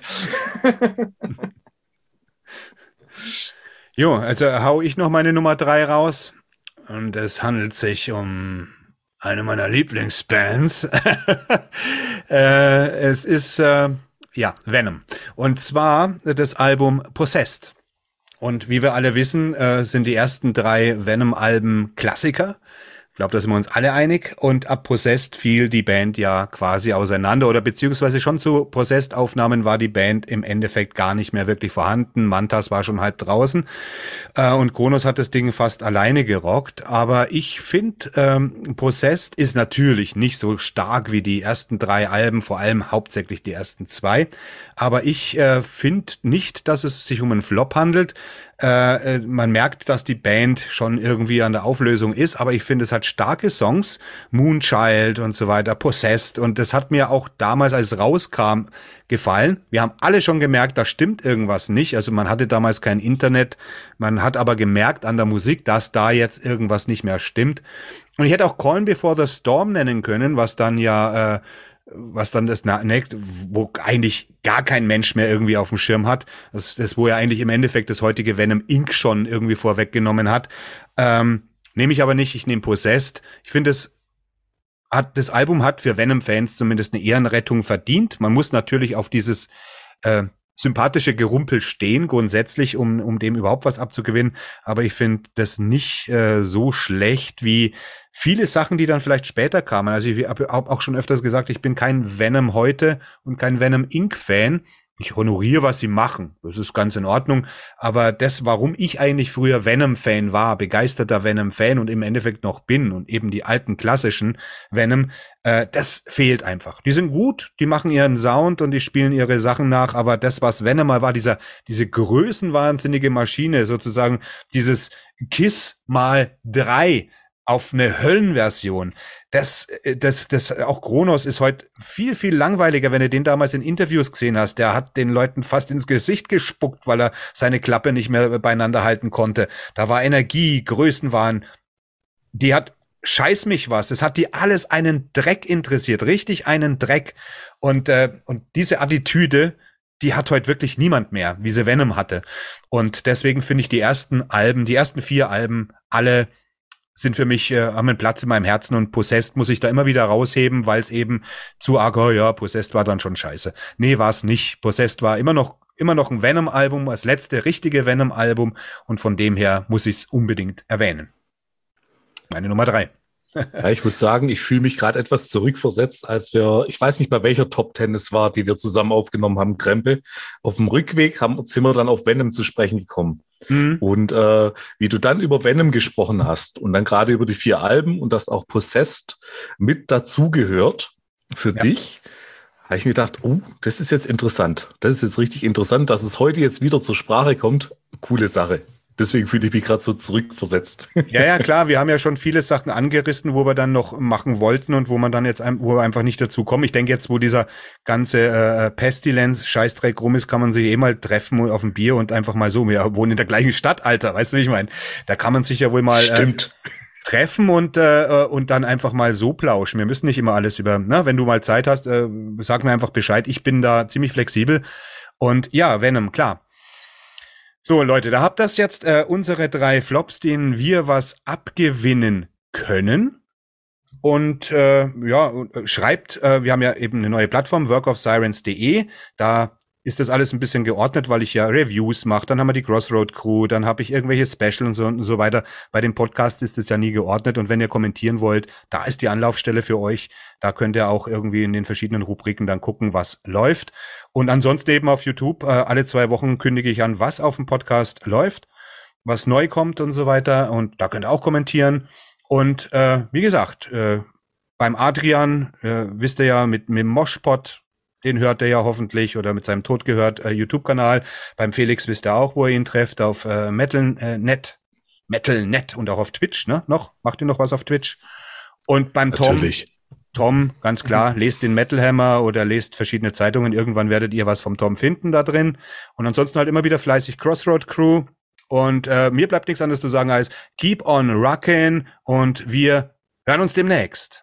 Jo, also hau ich noch meine Nummer drei raus und es handelt sich um eine meiner Lieblingsbands. äh, es ist... Äh, Ja, Venom. Und zwar das Album Possessed. Und wie wir alle wissen, äh, sind die ersten drei Venom-Alben Klassiker. Ich glaube, da sind wir uns alle einig. Und ab Possessed fiel die Band ja quasi auseinander. Oder beziehungsweise schon zu Possessed-Aufnahmen war die Band im Endeffekt gar nicht mehr wirklich vorhanden. Mantas war schon halb draußen. Äh, und Kronos hat das Ding fast alleine gerockt. Aber ich finde, ähm, Possessed ist natürlich nicht so stark wie die ersten drei Alben, vor allem hauptsächlich die ersten zwei. Aber ich äh, finde nicht, dass es sich um einen Flop handelt. Äh, man merkt, dass die Band schon irgendwie an der Auflösung ist, aber ich finde, es hat starke Songs, Moonchild und so weiter, Possessed, und das hat mir auch damals, als es rauskam, gefallen. Wir haben alle schon gemerkt, da stimmt irgendwas nicht, also man hatte damals kein Internet, man hat aber gemerkt an der Musik, dass da jetzt irgendwas nicht mehr stimmt. Und ich hätte auch Calm Before the Storm nennen können, was dann ja äh, was dann das nächste, wo eigentlich gar kein Mensch mehr irgendwie auf dem Schirm hat. Das, das wo ja eigentlich im Endeffekt das heutige Venom Incorporated schon irgendwie vorweggenommen hat. Ähm, nehme ich aber nicht, ich nehme Possessed. Ich finde, es hat, das Album hat für Venom-Fans zumindest eine Ehrenrettung verdient. Man muss natürlich auf dieses äh, sympathische Gerumpel stehen, grundsätzlich, um, um dem überhaupt was abzugewinnen. Aber ich finde das nicht äh, so schlecht wie viele Sachen, die dann vielleicht später kamen. Also ich habe auch schon öfters gesagt, ich bin kein Venom heute und kein Venom Incorporated Fan. Ich honoriere, was sie machen. Das ist ganz in Ordnung. Aber das, warum ich eigentlich früher Venom-Fan war, begeisterter Venom-Fan und im Endeffekt noch bin und eben die alten klassischen Venom, äh, das fehlt einfach. Die sind gut, die machen ihren Sound und die spielen ihre Sachen nach, aber das, was Venom mal war, dieser, diese größenwahnsinnige Maschine, sozusagen dieses Kiss mal drei auf eine Höllenversion. Das, das, das, auch Kronos ist heute viel, viel langweiliger, wenn du den damals in Interviews gesehen hast. Der hat den Leuten fast ins Gesicht gespuckt, weil er seine Klappe nicht mehr beieinander halten konnte. Da war Energie, Größenwahn. Die hat, scheiß mich was, das hat die alles einen Dreck interessiert, richtig einen Dreck. Und, äh, und diese Attitüde, die hat heute wirklich niemand mehr, wie sie Venom hatte. Und deswegen finde ich die ersten Alben, die ersten vier Alben, alle sind für mich, äh, haben einen Platz in meinem Herzen, und Possessed muss ich da immer wieder rausheben, weil es eben zu arg, oh ja, Possessed war dann schon scheiße. Nee, war es nicht. Possessed war immer noch immer noch ein Venom-Album, das letzte richtige Venom-Album, und von dem her muss ich es unbedingt erwähnen. Meine Nummer drei. Ja, ich muss sagen, ich fühle mich gerade etwas zurückversetzt, als wir, ich weiß nicht, bei welcher Top Ten es war, die wir zusammen aufgenommen haben, Krempel. Auf dem Rückweg haben, sind wir dann auf Venom zu sprechen gekommen. Mhm. Und äh, wie du dann über Venom gesprochen hast und dann gerade über die vier Alben und das auch Possessed mit dazugehört für ja. dich, habe ich mir gedacht, oh, das ist jetzt interessant. Das ist jetzt richtig interessant, dass es heute jetzt wieder zur Sprache kommt. Coole Sache. Deswegen fühle ich mich gerade so zurückversetzt. Ja, ja, klar. Wir haben ja schon viele Sachen angerissen, wo wir dann noch machen wollten und wo man dann jetzt, wo wir einfach nicht dazu kommen. Ich denke jetzt, wo dieser ganze äh, Pestilenz-Scheißdreck rum ist, kann man sich eh mal treffen auf ein Bier und einfach mal so, wir wohnen in der gleichen Stadt, Alter. Weißt du, wie ich meine? Da kann man sich ja wohl mal äh, treffen und äh, und dann einfach mal so plauschen. Wir müssen nicht immer alles über, na, wenn du mal Zeit hast, äh, sag mir einfach Bescheid. Ich bin da ziemlich flexibel. Und ja, Venom, klar. So, Leute, da habt das jetzt äh, unsere drei Flops, denen wir was abgewinnen können. Und äh, ja, schreibt, äh, wir haben ja eben eine neue Plattform, work of sirens punkt de. Da ist das alles ein bisschen geordnet, weil ich ja Reviews mache. Dann haben wir die Crossroad Crew, dann habe ich irgendwelche Special und so, und so weiter. Bei den Podcasts ist das ja nie geordnet. Und wenn ihr kommentieren wollt, da ist die Anlaufstelle für euch. Da könnt ihr auch irgendwie in den verschiedenen Rubriken dann gucken, was läuft. Und ansonsten eben auf YouTube, äh, alle zwei Wochen kündige ich an, was auf dem Podcast läuft, was neu kommt und so weiter. Und da könnt ihr auch kommentieren. Und äh, wie gesagt, äh, beim Adrian, äh, wisst ihr ja, mit, mit dem Moshpot, den hört ihr ja hoffentlich, oder mit seinem Tod gehört äh, YouTube-Kanal. Beim Felix wisst ihr auch, wo ihr ihn trefft, auf äh, Metal.net, äh, Metal.net und auch auf Twitch, ne? Noch? Macht ihr noch was auf Twitch? Und beim Natürlich. Tom, Tom, ganz klar, lest den Metal Hammer oder lest verschiedene Zeitungen. Irgendwann werdet ihr was vom Tom finden da drin. Und ansonsten halt immer wieder fleißig Crossroad Crew. Und äh, mir bleibt nichts anderes zu sagen als keep on rockin' und wir hören uns demnächst.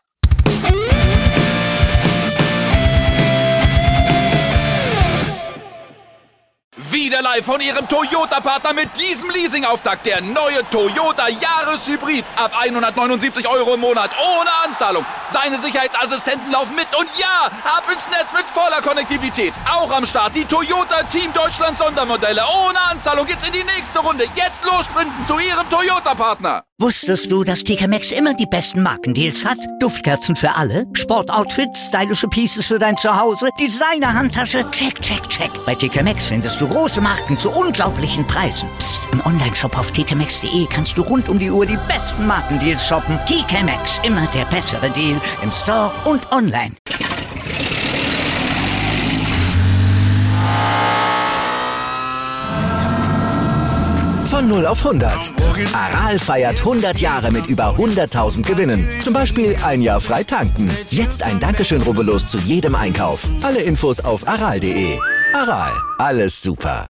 Wieder live von Ihrem Toyota-Partner mit diesem Leasing-Auftakt. Der neue Toyota Jahreshybrid. Ab hundertneunundsiebzig Euro im Monat. Ohne Anzahlung. Seine Sicherheitsassistenten laufen mit. Und ja, ab ins Netz mit voller Konnektivität. Auch am Start die Toyota Team Deutschland Sondermodelle. Ohne Anzahlung geht's in die nächste Runde. Jetzt los sprinten zu Ihrem Toyota-Partner. Wusstest du, dass T K Maxx immer die besten Markendeals hat? Duftkerzen für alle, Sportoutfits, stylische Pieces für dein Zuhause, Designer-Handtasche, check, check, check. Bei T K Maxx findest du große Marken zu unglaublichen Preisen. Psst. Im Onlineshop auf t k maxx punkt d e kannst du rund um die Uhr die besten Markendeals shoppen. T K Maxx, immer der bessere Deal im Store und online. Von null auf hundert. Aral feiert hundert Jahre mit über hunderttausend Gewinnen. Zum Beispiel ein Jahr frei tanken. Jetzt ein Dankeschön, rubbellos zu jedem Einkauf. Alle Infos auf aral punkt d e. Aral, alles super.